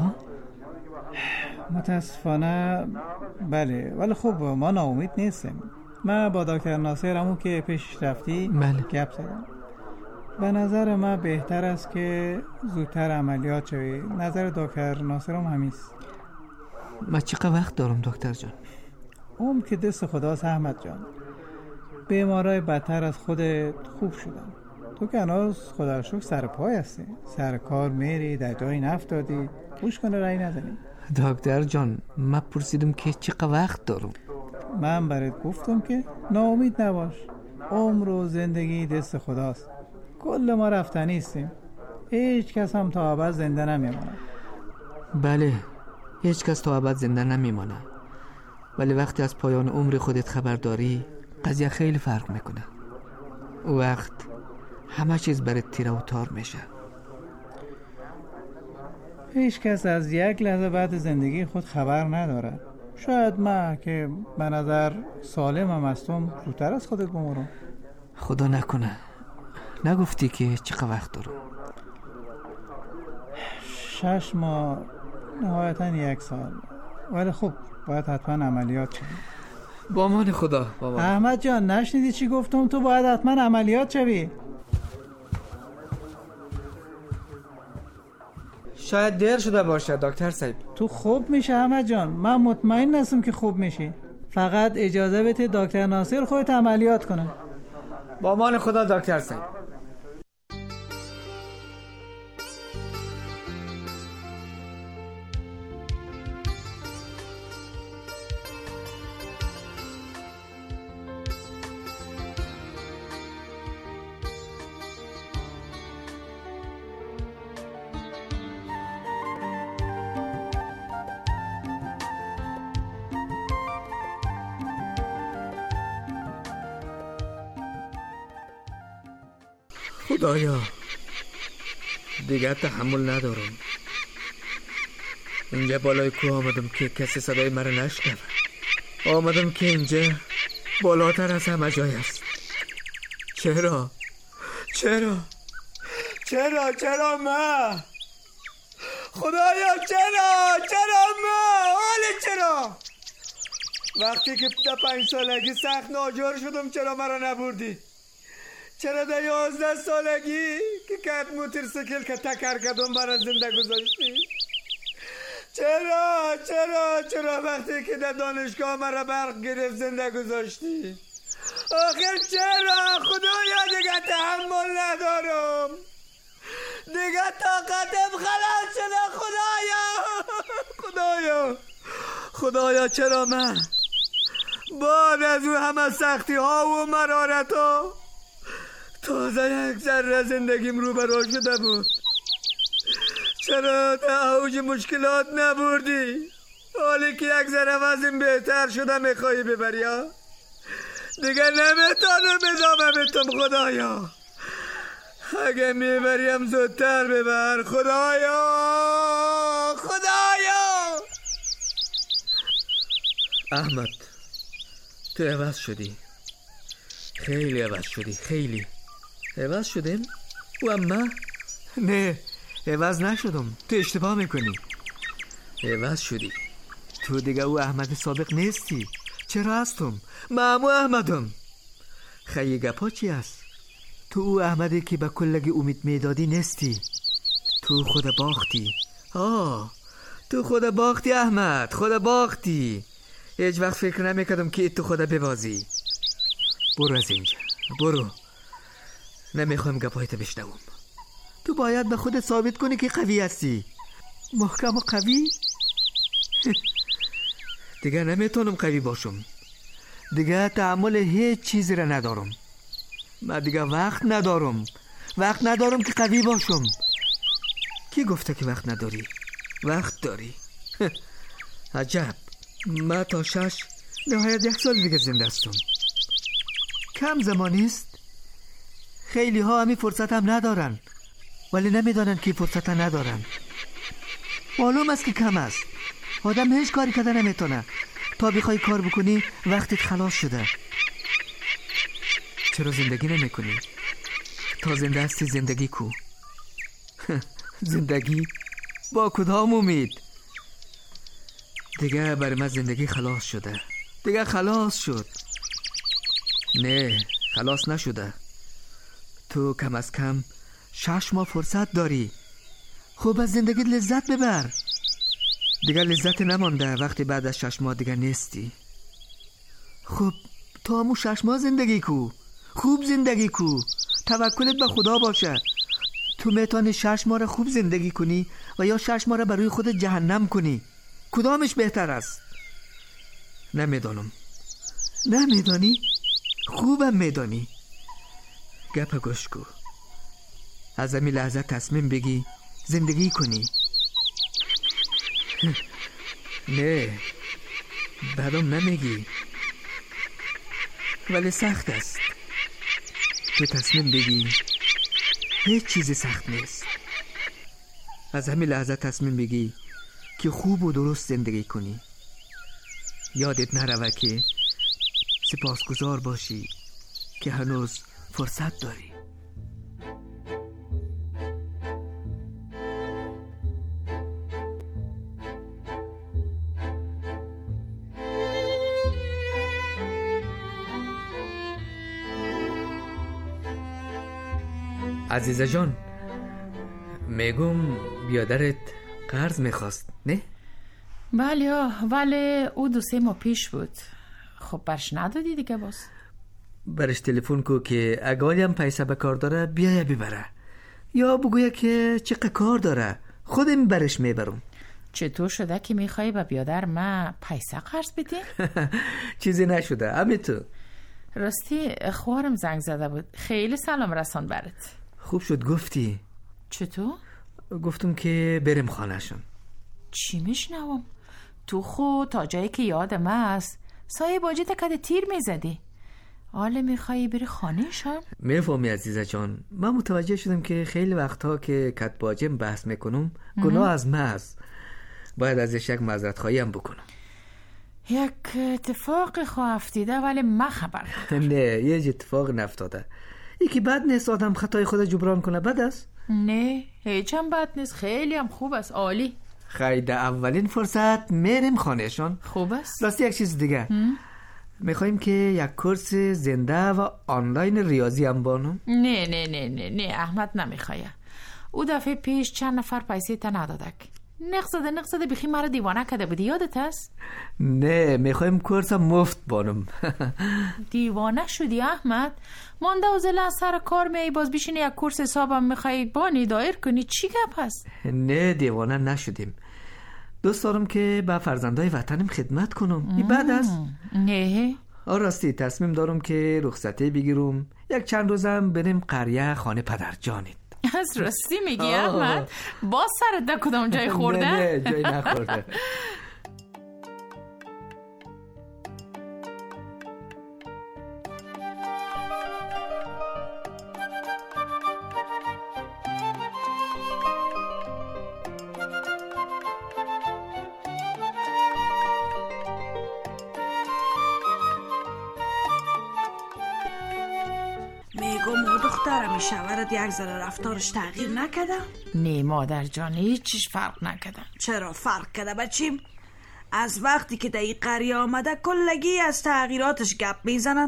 [SPEAKER 13] متاسفانه بله، ولی خب ما ناامید نیستیم. من با دکتر ناصر همون که پیش رفتی
[SPEAKER 11] بله.
[SPEAKER 13] گپ زدم. به نظر من بهتر است که زودتر عملیات شوی. نظر دکتر ناصر هم همیست.
[SPEAKER 11] من چقدر وقت دارم دکتر جان؟
[SPEAKER 13] اون که دست خداست احمد جان. بیمارای بدتر از خودت خوب شدن. تو که هنوز خدا رو شکر سر پای هستی، سر کار میری، در جایی نفتادی. گوش کنه رای نزنی.
[SPEAKER 11] دکتر جان من پرسیدم که چقدر وقت دارم.
[SPEAKER 13] من برات گفتم که ناامید نباش. عمر و زندگی دست خداست. کل ما رفتنی هستیم. هیچ کس هم تا ابد زنده نمیمونه.
[SPEAKER 11] بله هیچ کس تا ابد زنده نمیمونه، ولی وقتی از پایان عمر خودت خبر داری قضیه خیلی فرق میکنه. او وقت همه چیز برات تیره و تار میشه.
[SPEAKER 13] هیچ کس از یک لحظه بعد زندگی خود خبر نداره. شاید من که به نظر سالمم هستم زودتر از خودت بمرم.
[SPEAKER 11] خدا نکنه. نگفتی که چقدر وقت دارم؟
[SPEAKER 13] شش ماه، نهایتا یک سال. ولی خب باید حتما عملیات شوی.
[SPEAKER 11] با امان خدا. با امان.
[SPEAKER 13] احمد جان نشنیدی چی گفتم؟ تو باید حتما عملیات شوی.
[SPEAKER 11] شاید دیر شده باشه دکتر صاحب.
[SPEAKER 13] تو خوب میشه احمد جان، من مطمئن هستم که خوب میشی. فقط اجازه بده دکتر ناصر خودت عملیات کنه.
[SPEAKER 11] با امان خدا دکتر صاحب. خدایا دیگر تحمل ندارم. اینجا بالای کوه آمدم که کسی صدای مرا نشنوه. آمدم که اینجا بالاتر از همه جای است. چرا؟ چرا؟ چرا؟ چرا من؟ خدایا چرا؟ چرا من؟ حالا چرا؟ وقتی که در پنج سالگی سخت ناجور شدم چرا مرا نبردی؟ چرا در یازده سالگی که کت موتورسیکل که تکر کردم برای زنده گذاشتی؟ چرا چرا چرا وقتی که در دانشگاه مرا برق گرفت زنده گذاشتی؟ آخر چرا؟ خدایا دیگه تحمل ندارم، دیگه طاقتم خلاص شده. خدایا خدایا خدایا چرا من؟ بعد از اون همه سختی ها و مرارت ها تازه یک ذره زندگیم رو برا شده بود. چرا تا اوج مشکلات نبردی؟ حالی که یک ذره وزن بهتر شده میخوایی ببری ها؟ دیگه نمیتونم ادامه بدم. خدایا اگه میبریم زودتر ببر. خدایا خدایا. احمد تو عوض شدی، خیلی عوض شدی، خیلی عوض شدیم. و اما نه عوض نشدم، تو اشتباه میکنی. عوض شدی، تو دیگه او احمد سابق نیستی. چرا هستم؟ من همو احمدم. خیلی گپا چی هست؟ تو او احمدی که به کلگی امید میدادی نیستی. تو خود باختی. آه تو خود باختی احمد، خود باختی. هیچ وقت فکر نمیکردم که تو خود ببازی. برو از اینجا، برو. نمیخوام گپایت بشنوم. تو باید به خودت ثابت کنی که قوی هستی، محکم و قوی. دیگه نمیتونم قوی باشم، دیگه تحمل هیچ چیزی را ندارم. من دیگه وقت ندارم، وقت ندارم که قوی باشم. کی گفته که وقت نداری؟ وقت داری. عجب، من تا شش نهایت یک سال دیگه زنده هستم. کم زمانی است. خیلی ها همی فرصت هم ندارن، ولی نمیدانن که فرصت ندارن. معلوم است که کم است. آدم هیچ کاری کرده نمیتونه. تا بخوای کار بکنی وقتت خلاص شده. چرا زندگی نمیکنی؟ تا زنده هستی زندگی کو. زندگی با کدام امید؟ دیگه برای من زندگی خلاص شده. دیگه خلاص شد. نه خلاص نشده. تو کم از کم شش ماه فرصت داری. خوب از زندگی لذت ببر. دیگه لذت نمانده وقتی بعد از شش ماه دیگه نیستی. خب تو همون شش ماه زندگی کو. خوب زندگی کو. توکلت به خدا باشه. تو میتونی شش ماه رو خوب زندگی کنی و یا شش ماه رو برای خودت جهنم کنی. کدامش بهتر است؟ نمیدانم. نمیدانی؟ خوبم میدانی. گپ گوش کو. از همین لحظه تصمیم بگی زندگی کنی. نه بعدم نمیگی، ولی سخت است. تو تصمیم بگی هیچ چیزی سخت نیست. از همین لحظه تصمیم بگی که خوب و درست زندگی کنی. یادت نروه که سپاسگزار باشی که هنوز فرصت داری. عزیزه جان، میگم بیادرت قرض میخواست نه؟
[SPEAKER 10] بله ولی او دو سه ماه پیش بود. خب برش ندادی دیگه باز؟
[SPEAKER 11] برش تلفن کو که اگه هم پیسه به کار داره بیایه ببره، یا بگویه که چقدر کار داره خودم برش میبرم.
[SPEAKER 10] چطور شده که میخوایی به بیادر ما پیسه قرض بدی؟
[SPEAKER 11] چیزی نشده همین تو.
[SPEAKER 10] راستی خوارم زنگ زده بود، خیلی سلام رسان برات.
[SPEAKER 11] خوب شد گفتی.
[SPEAKER 10] چطور؟
[SPEAKER 11] گفتم که برم خانهشون.
[SPEAKER 10] چی میشنوم؟ تو خود تا جایی که یادم است سایه باجی تکده تیر میزدی. حالا میخوایی بری خانهشان؟
[SPEAKER 11] میفهمی عزیزه جان، من متوجه شدم که خیلی وقتها که کت باجم بحث میکنم گناه از من است، باید ازش یک معذرت خواهی هم بکنم.
[SPEAKER 10] یک اتفاق خواه افتیده ولی من خبر
[SPEAKER 11] نه یه اتفاق نفتاده. یکی بد نیست آدم خطای خود جبران کنه بد است؟
[SPEAKER 10] نه هیچ هم بد نیست، خیلی هم خوب است، عالی.
[SPEAKER 11] خیلی اولین فرصت میرم خانهشان.
[SPEAKER 10] خوب است.
[SPEAKER 11] راستی یک چیز دیگه میخواییم که یک کورس زنده و آنلاین ریاضی هم بانم.
[SPEAKER 10] نه نه نه نه نه احمد نمیخواه. او دفعه پیش چند نفر پیسه تا ندادک، نقصده نقصده بخی مرا دیوانه کده بودی، یادت هست؟
[SPEAKER 11] نه میخوایم کورس مفت بانم.
[SPEAKER 10] دیوانه شدی احمد؟ مانده و زله از سر کار میایی باز بیشینی یک کورس حسابم میخوایی بانی دایر کنی، چی گپ هست؟
[SPEAKER 11] نه دیوانه نشدیم، دوست دارم که با فرزندای وطنم خدمت کنم. این بعد است؟
[SPEAKER 10] نه
[SPEAKER 11] راستی تصمیم دارم که رخصتی بگیرم یک چند روزم بریم قریه خانه پدر جانید.
[SPEAKER 10] از راستی میگی احمد؟ باز سرت ده کدام جای خورده؟
[SPEAKER 11] نه نه جای نخورده.
[SPEAKER 14] میگم دخترم شوهرت یک ذره رفتارش تغییر نکده؟
[SPEAKER 10] نه مادر جان هیچیش فرق نکده.
[SPEAKER 14] چرا فرق کده بچیم؟ از وقتی که دایی قریه آمده کلگی از تغییراتش گپ میزنن.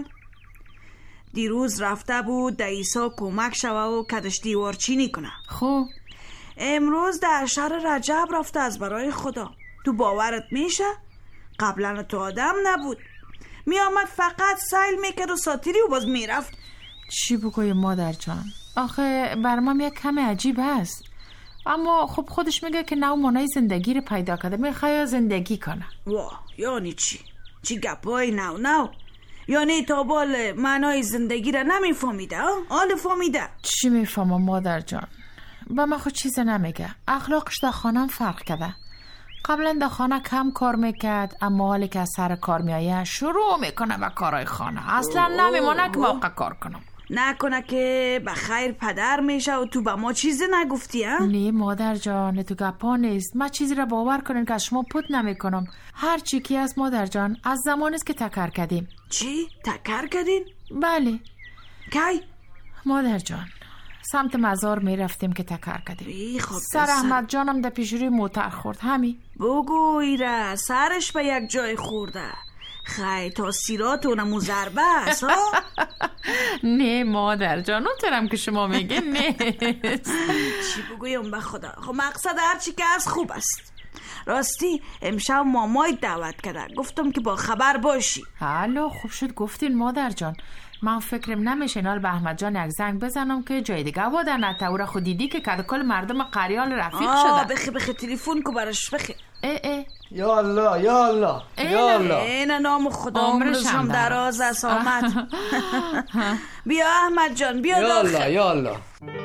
[SPEAKER 14] دیروز رفته بود داییسا کمک شوه و کدش دیوارچینی کنه.
[SPEAKER 10] خوب
[SPEAKER 14] امروز در شهر رجب رفته از برای خدا. تو باورت میشه؟ قبلا تو آدم نبود، می آمد فقط سیل میکرد و ساتیری و باز میرفت.
[SPEAKER 10] چی بگوی مادر جان؟ آخه برمم یک کم عجیب است، اما خب خودش میگه که نو مانای زندگی رو پیدا کرده، میخواه زندگی کنه.
[SPEAKER 14] واه یعنی چی؟ چی گپای نو نو؟ یعنی تا بال معنای زندگی رو نمیفهمیده؟ آل فهمیده؟
[SPEAKER 10] چی میفهمم مادر جان؟ با من خود چیز نمیگه، اخلاقش در خانم فرق کرده. قبلا در خانه کم کار میکرد، اما حالی که از سر کار میایه شروع میکنه به کارهای خانه، اصلا نمیمونه که موقع کار کنم.
[SPEAKER 14] نکنه که بخیر پدر میشه و تو به ما چیزی نگفتی ها؟
[SPEAKER 10] نه مادر جان تو گپا نیست، من چیزی را باور کنین که از شما پوت نمیکنم. هر چی که از مادر جان از زمانی است که تکر کردیم.
[SPEAKER 14] چی؟ تکر کردین؟
[SPEAKER 10] بله.
[SPEAKER 14] کی؟
[SPEAKER 10] مادر جان سمت مزار میرفتیم که تکر کردیم. سر احمد جانم در پیشوری موتر خورد. همین
[SPEAKER 14] بگو ایره سرش به یک جای خورده، خیلی تاثیرات اونمو ضربه است ها؟
[SPEAKER 10] نه مادر جان اونطورم که شما میگه نه.
[SPEAKER 14] چی بگویم به خدا؟ خب مقصد هرچی که از خوب است. راستی امشب مامای دعوت کرده، گفتم که با خبر باشی.
[SPEAKER 10] حالا خوب شد گفتین مادر جان، من فکرم نمیشه نال به احمد جان یک زنگ بزنم که جای دیگه وادر نته. او را خود دیدی که کد کل مردم قریال رفیق شده.
[SPEAKER 14] بخی بخی تلفن کو براش بخی.
[SPEAKER 10] ای ای
[SPEAKER 11] یا الله یا الله یا الله.
[SPEAKER 14] این نام خدا عمرشم دراز است آمد. بیا احمد جان بیا داخل.
[SPEAKER 11] یا الله یا الله.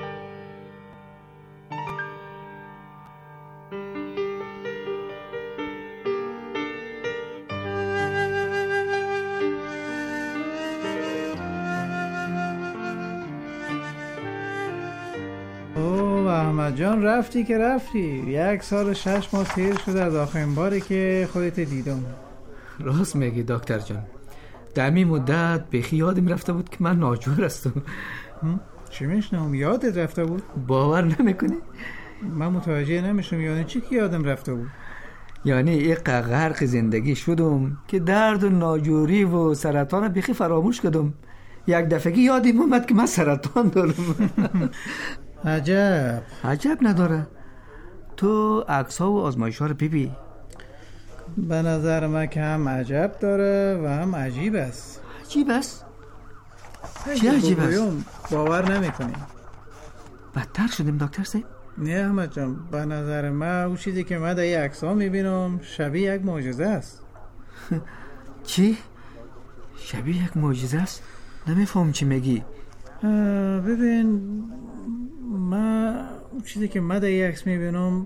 [SPEAKER 13] احمد جان رفتی که رفتی، یک سال و شش ماه سیر شده از آخرین باری که خودت دیدم.
[SPEAKER 11] راست میگی دکتر جان، در می مدت بخی یادم رفته بود که من ناجور هستم.
[SPEAKER 13] چی میشنم؟ یادت رفته بود؟
[SPEAKER 11] باور نمیکنی؟
[SPEAKER 13] من متوجه نمیشم یعنی چی که یادم رفته بود؟
[SPEAKER 11] یعنی یک غرق زندگی شدم که درد و ناجوری و سرطان بخی فراموش کردم. یک دفعه یادم اومد که من سرطان دارم.
[SPEAKER 13] عجب
[SPEAKER 11] عجب نداره. تو عکس‌ها و آزمایش‌ها رو ببین.
[SPEAKER 13] به نظر من که هم عجب داره و هم عجیب است.
[SPEAKER 11] عجیب است؟ چی عجیب است؟
[SPEAKER 13] باور نمی‌کنی.
[SPEAKER 11] بدتر شدیم دکتر صاحب؟
[SPEAKER 13] نه احمد جان، به نظر من اون چیزی که من در این عکس‌ها می‌بینم شبیه یک معجزه است.
[SPEAKER 11] چی؟ شبیه یک معجزه است؟ نمی‌فهم چی میگی.
[SPEAKER 13] ببین، من اون چیزی که من در این عکس می‌بینم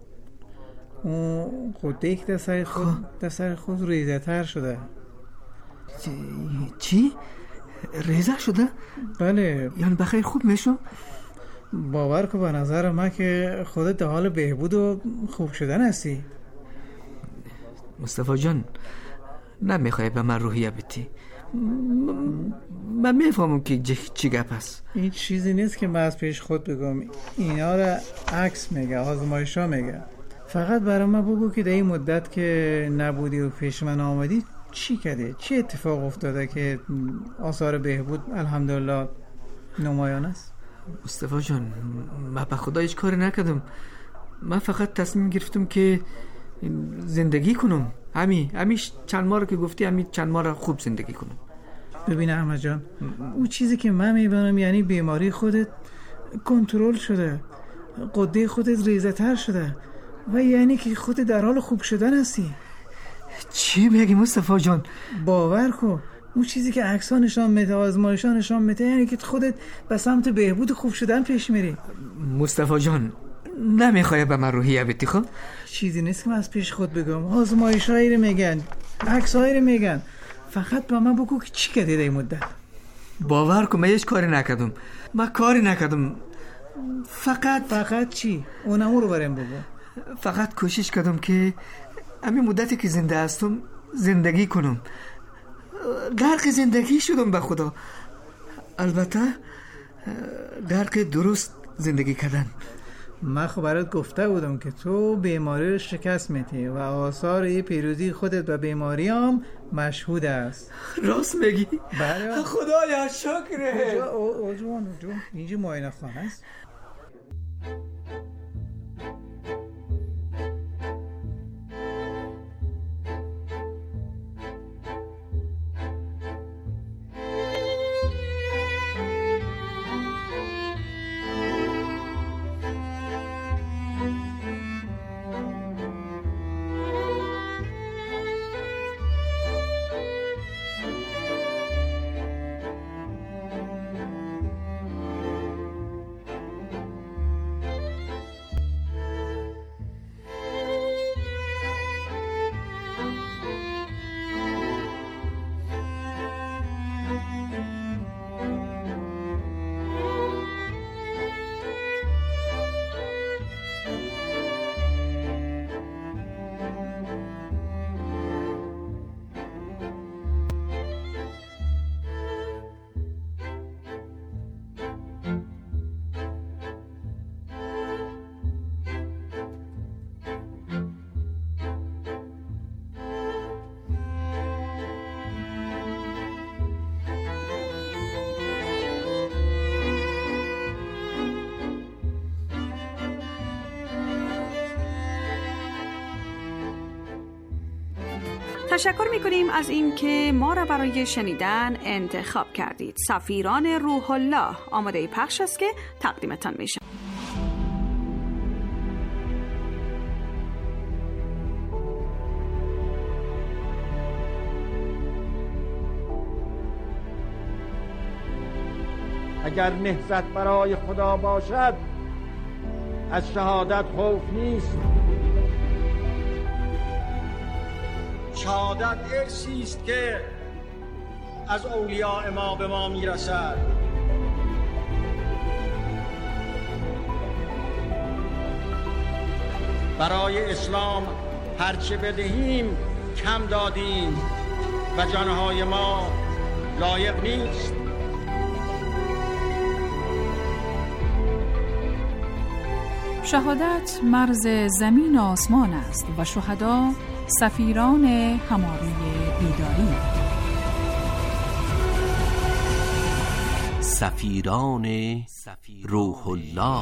[SPEAKER 13] اون قده که در سر خود در سر خود ریزه تر شده.
[SPEAKER 11] چی؟ ریزه شده؟
[SPEAKER 13] بله.
[SPEAKER 11] یعنی بخیر خوب میشو؟
[SPEAKER 13] باور کن به نظر من که خودت در حال بهبود و خوب شدن هستی.
[SPEAKER 11] مصطفی جان، نمیخوای به من روحیه بدی. من میفهمم که چی گپ است.
[SPEAKER 13] این چیزی نیست که من از پیش خود بگم. اینا را عکس میگه، آزمایشا میگه. فقط برای من بگو که در این مدت که نبودی و پیش من آمدی چی کردی؟ چی اتفاق افتاده که آثار بهبود الحمدلله نمایان است؟
[SPEAKER 11] مصطفی جان، من به خدا هیچ کاری نکردم. من فقط تصمیم گرفتم که زندگی کنم. همین همیش چند ماه که گفتی، همین چند ماه خوب زندگی کنم.
[SPEAKER 13] ببین احمد جان، اون چیزی که من میبینم یعنی بیماری خودت کنترل شده، قده خودت ریزه تر شده و یعنی که خودت در حال خوب شدن هستی.
[SPEAKER 11] چی میگی مصطفی جان؟
[SPEAKER 13] باور کن، اون چیزی که عکس‌ها نشان میده، آزمایش‌ها نشان میده، یعنی که خودت به سمت بهبود خوب شدن پیش میری.
[SPEAKER 11] مصطفی جان، نمیخوای به من روحیه بدی؟ خب
[SPEAKER 13] چیزی نیست که من از پیش خود بگم. آزمایش‌هایی رو میگن، عکس‌هایی رو میگن. فقط به من بگو که چی کردی در این مدت.
[SPEAKER 11] باور کن من هیچ کاری نکردم. من کاری نکردم. فقط
[SPEAKER 13] فقط چی؟ اونم رو برام بگو.
[SPEAKER 11] فقط کوشش کردم که همین مدتی که زنده هستم زندگی کنم. غرق زندگی شدم به خدا. البته غرق درست زندگی کردن.
[SPEAKER 13] من خب برات گفته بودم که تو بیماری رو شکست میدی و آثار این پیروزی خودت و بیماری هم مشهود است.
[SPEAKER 11] راست میگی؟
[SPEAKER 13] بله.
[SPEAKER 11] خدایا شکره.
[SPEAKER 13] کجا؟ او جوان جوان اینجا معاینه خانه است.
[SPEAKER 3] تشکر میکنیم از این که ما را برای شنیدن انتخاب کردید. سفیران روح الله آماده پخش است که تقدیمتان میشه.
[SPEAKER 15] اگر نهضت برای خدا باشد از شهادت خوف نیست. شهادت ارثی است که از اولیاء ما به ما میرسد. برای اسلام هرچه بدهیم کم دادیم و جانهای ما لایق نیست.
[SPEAKER 16] شهادت مرز زمین و آسمان است و شهدا سفیران هماره بیداری.
[SPEAKER 7] سفیران روح الله.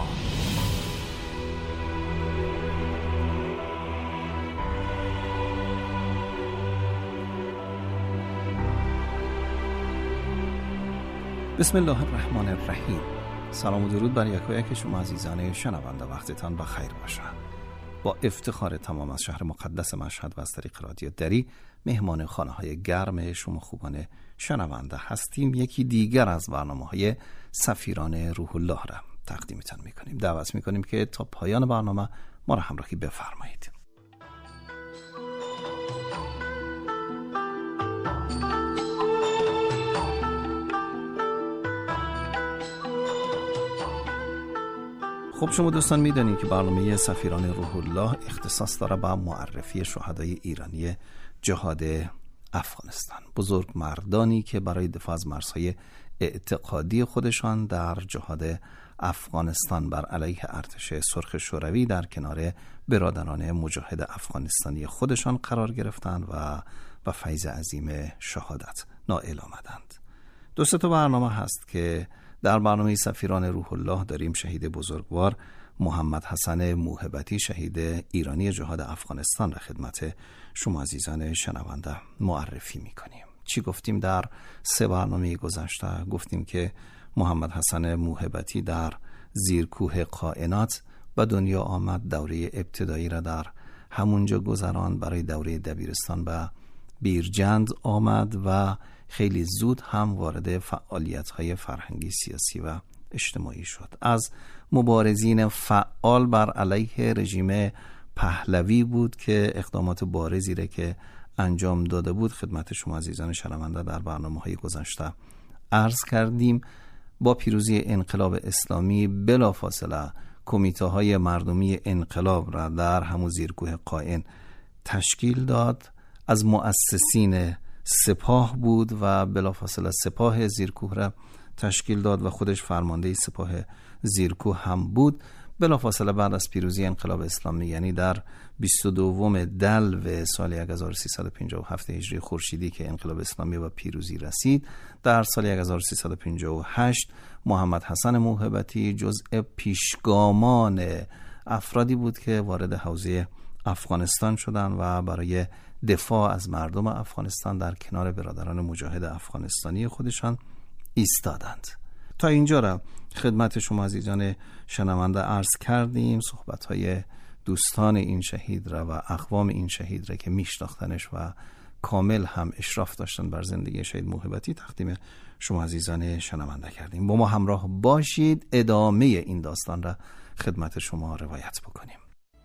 [SPEAKER 17] بسم الله الرحمن الرحیم. سلام و درود بر یک و یک شما عزیزان شنونده، وقتتان بخیر باشد. با افتخار تمام از شهر مقدس مشهد و از طریق رادیو دری مهمان خانه های گرم شما خوبان شنونده هستیم. یکی دیگر از برنامه های سفیران روح الله را تقدیمتان میکنیم. دعوت میکنیم که تا پایان برنامه ما را همراهی بفرمایید. خب شما دوستان میدونید که برنامه سفیران روح الله اختصاص داره به معرفی شهدای ایرانی جهاد افغانستان، بزرگ مردانی که برای دفاع از مرزهای اعتقادی خودشان در جهاد افغانستان بر علیه ارتش سرخ شوروی در کنار برادران مجاهد افغانستانی خودشان قرار گرفتند و به فیض عظیم شهادت نائل آمدند. دو سه تا برنامه هست که در برنامه سفیران روح الله داریم شهید بزرگوار محمد حسن موهبتی، شهید ایرانی جهاد افغانستان را خدمت شما عزیزان شنونده معرفی میکنیم. چی گفتیم در سه برنامه گذشته؟ گفتیم که محمد حسن موهبتی در زیرکوه قائنات به دنیا آمد، دوره ابتدایی را در همونجا گذران، برای دوره دبیرستان به بیرجند آمد و خیلی زود هم وارد فعالیت‌های فرهنگی، سیاسی و اجتماعی شد. از مبارزین فعال بر علیه رژیم پهلوی بود که اقدامات بارزی را که انجام داده بود خدمت شما عزیزان شنونده در برنامه‌های گذشته عرض کردیم. با پیروزی انقلاب اسلامی بلافاصله کمیته‌های مردمی انقلاب را در همون زیرکوه قائن تشکیل داد. از مؤسسین سپاه بود و بلافاصله سپاه زیرکوه را تشکیل داد و خودش فرمانده سپاه زیرکوه هم بود. بلافاصله بعد از پیروزی انقلاب اسلامی، یعنی در بیست و دوم دلو سال هزار و سیصد و پنجاه و هفت هجری خورشیدی که انقلاب اسلامی و پیروزی رسید، در سال هزار و سیصد و پنجاه و هشت محمد حسن موهبتی جزء پیشگامان افرادی بود که وارد حوزه افغانستان شدند و برای دفاع از مردم افغانستان در کنار برادران مجاهد افغانستانی خودشان ایستادند. تا اینجا را خدمت شما عزیزان شنونده عرض کردیم. صحبت‌های دوستان این شهید را و اقوام این شهید را که میشناختنش و کامل هم اشراف داشتن بر زندگی شهید موهبتی تقدیم شما عزیزان شنونده کردیم. با ما همراه باشید، ادامه این داستان را خدمت شما روایت بکنیم.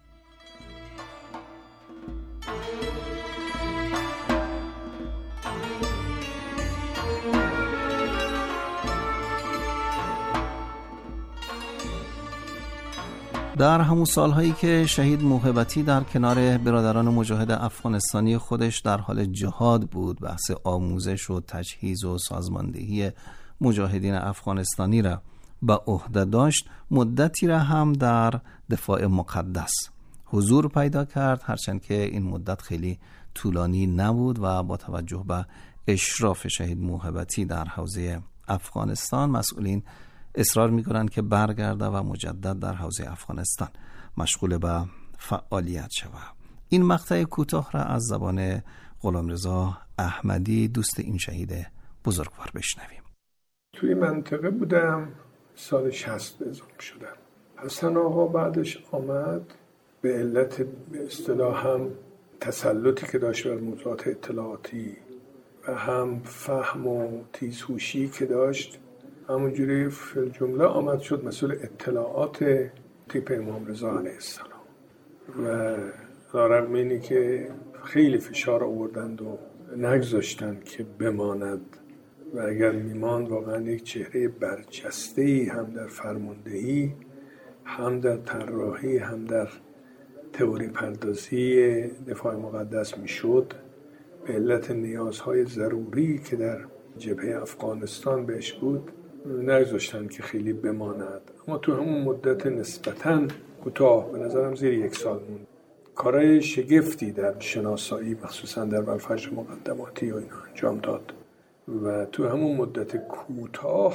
[SPEAKER 17] در همون سالهایی که شهید موهبتی در کنار برادران مجاهد افغانستانی خودش در حال جهاد بود، بحث آموزش و تجهیز و سازماندهی مجاهدین افغانستانی را به عهده داشت، مدتی را هم در دفاع مقدس حضور پیدا کرد، هرچند که این مدت خیلی طولانی نبود و با توجه به اشراف شهید موهبتی در حوزه افغانستان مسئولین اصرار میکنند که برگرده و مجدد در حوزه افغانستان مشغول به فعالیت شود. این مقطع کوتاه را از زبان غلامرضا احمدی، دوست این شهید بزرگوار، بشنویم.
[SPEAKER 18] توی منطقه بودم، سال شصت اعزام شدم. حسن آقا بعدش آمد، به علت به اصطلاح هم تسلطی که داشت بر موضوعات اطلاعاتی و هم فهم و تیزهوشی که داشت، همونجوری فی الجمله آمد شد مسئول اطلاعات تیپ امام رضا علیه السلام و رغم اینی که خیلی فشار آوردند و نگذاشتند که بماند و اگر میماند واقعا یک چهره برجسته‌ای هم در فرماندهی، هم در طراحی، هم در تئوری پردازی دفاع مقدس میشد. به علت نیازهای ضروری که در جبهه افغانستان بهش بود نگذاشتن که خیلی بماند، اما تو همون مدت نسبتاً کوتاه، به نظرم زیر یک سال موند، کارهای شگفتی در شناسایی مخصوصاً در الفجر مقدماتی و اینا انجام داد و تو همون مدت کوتاه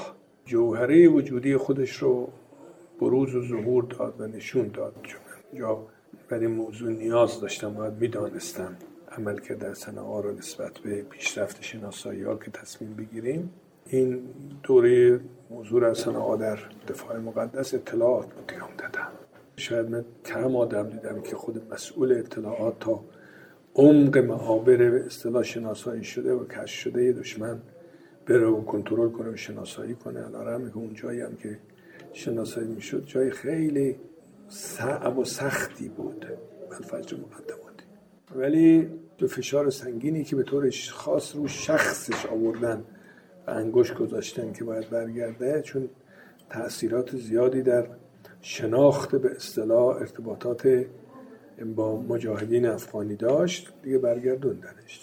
[SPEAKER 18] جوهره وجودی خودش رو بروز و ظهور داد و نشون داد. چون اینجا برای موضوع نیاز داشتم، باید میدانستم عمل که در صنعا رو نسبت به پیشرفت شناسایی ها که تصمیم بگیریم. این دوره موضوع از صنعا در دفاع مقدس اطلاعات رو دیگم دادم. شاید من کم آدم دیدم که خود مسئول اطلاعات تا عمق معابر به اصطلاح شناسایی شده و کشف شده دشمن بره و کنترل کنه و شناسایی کنه. الان که اون جایی هم که شناسایی میشد جای خیلی صعب و سختی بود، الفجر مقدماتی، ولی به فشار سنگینی که به طور خاص رو شخصش آوردن و انگشت گذاشتن که باید برگرده، چون تأثیرات زیادی در شناخت به اصطلاح ارتباطات با مجاهدین افغانی داشت، دیگه برگردوندنش.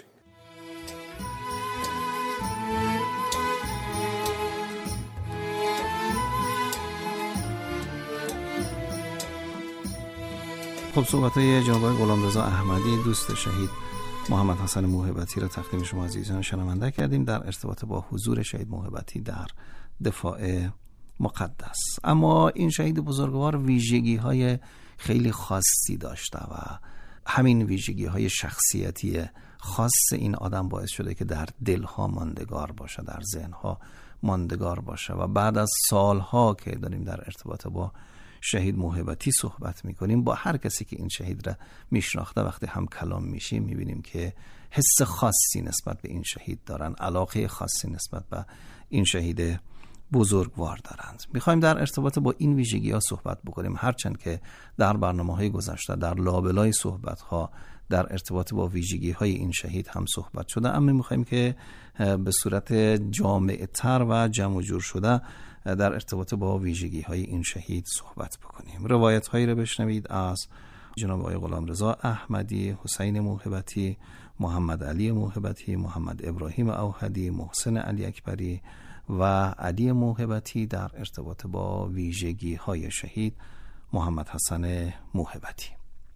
[SPEAKER 17] خب صحبت‌های جناب غلامرضا احمدی دوست شهید محمد حسن موهبتی را تقدیم شما عزیزان شنونده کردیم در ارتباط با حضور شهید موهبتی در دفاع مقدس. اما این شهید بزرگوار ویژگی‌های خیلی خاصی داشته و همین ویژگی‌های شخصیتی خاص این آدم باعث شده که در دلها ماندگار باشه، در ذهنها ماندگار باشه و بعد از سالها که داریم در ارتباط با شهید موهبتی صحبت میکنیم، با هر کسی که این شهید را میشناخته وقتی هم کلام میشیم میبینیم که حس خاصی نسبت به این شهید دارن، علاقه خاصی نسبت به این شهید بزرگوار دارند. میخوایم در ارتباط با این ویژگی ها صحبت بکنیم، هرچند که در برنامه های گذشته در لابلای صحبت ها در ارتباط با ویژگی های این شهید هم صحبت شده، اما میخوایم که به صورت جامع تر و جمع جور شده در ارتباط با ویژگی های این شهید صحبت بکنیم. روایت هایی رو بشنوید از جناب آقای غلامرضا احمدی، حسین موهبتی، محمد علی موهبتی، محمد ابراهیم اوحدی، محسن علی اکبری و علی موهبتی در ارتباط با ویژگی های شهید محمد حسن موهبتی.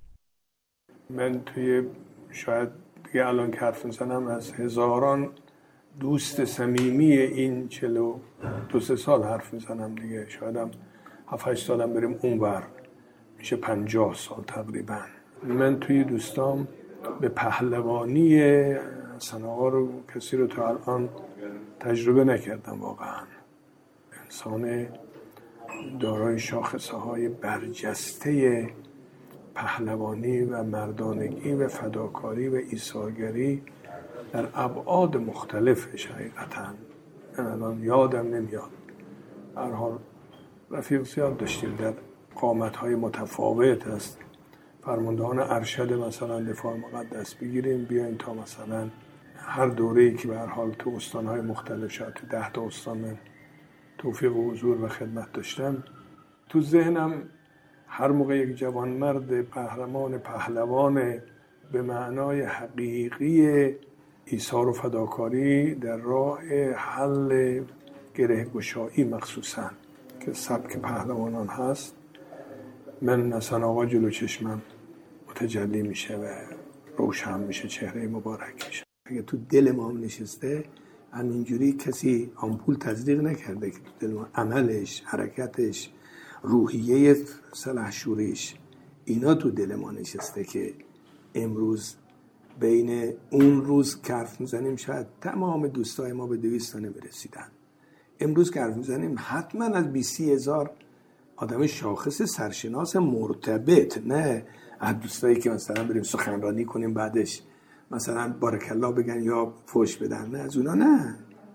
[SPEAKER 18] من توی شاید دیگه الان که حرف میزنم از هزاران دوست صمیمی این چلو دو سه سال حرف میزنم دیگه، شاید هم هفت هشت سالم بریم اونور، میشه پنجاه سال تقریبا. من توی دوستام به پهلوانی صنعا رو کسی رو تا الان تجربه نکردم. واقعا انسان دارای شاخصه های برجسته پهلوانی و مردانگی و فداکاری و ایثارگری در ابعاد مختلفش حقیقتا من الان یادم نمیاد. هر حال رفیق زیاد داشتیم در قامت‌های متفاوت است. فرماندهان ارشد مثلا دفاع مقدس بگیریم بیاین تا مثلا هر دوره‌ای که به هر حال تو استان‌های مختلف، شاید تو ده تا استان من توفیق و حضور و خدمت داشتم، تو ذهنم هر موقع یک جوانمرد قهرمان پهلوان به معنای حقیقی ایثار و فداکاری در راه حل گره گشایی مخصوصا که سبک پهلوانان هست، من مثلا آقا جلو چشمم متجلی میشه و روشن میشه، چهره مبارک میشه. اگه تو دل ما هم نشسته، همینجوری کسی آمپول تزریق نکرده که تو دل ما عملش، حرکتش، روحیه سلحشوریش، اینا تو دل ما نشسته که امروز بین اون روز که حرف میزنیم شاید تمام دوستای ما به دویست تا نمیرسیدن. امروز که حرف میزنیم حتما از بیست هزار آدم شاخص سرشناس مرتبط، نه از دوستایی که مثلا بریم سخنرانی کنیم بعدش مثلا بارکالله بگن یا فوش بدن، نه از اونا، نه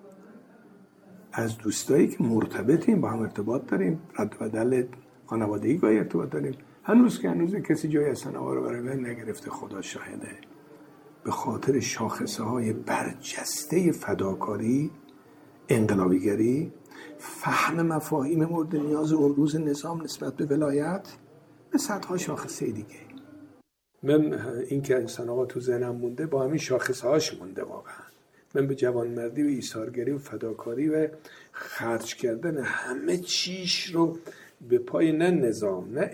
[SPEAKER 18] از دوستایی که مرتبطیم، با هم ارتباط داریم، رد و بدل خانوادگی گاهی ارتباط داریم. هنوز که هنوز کسی جای از صنعا رو برای من نگرفته، خدا شاهده. به خاطر شاخصه های برجسته فداکاری، انقلابیگری، فهم مفاهیم مورد نیاز اون روز نظام نسبت به ولایت، به صدها شاخصه دیگه. من این که صنعا تو ذهنم مونده با همین شاخصه هاش مونده. واقعا من به جوانمردی و ایثارگری و فداکاری و خرج کردن همه چیش رو به پای نه نظام، نه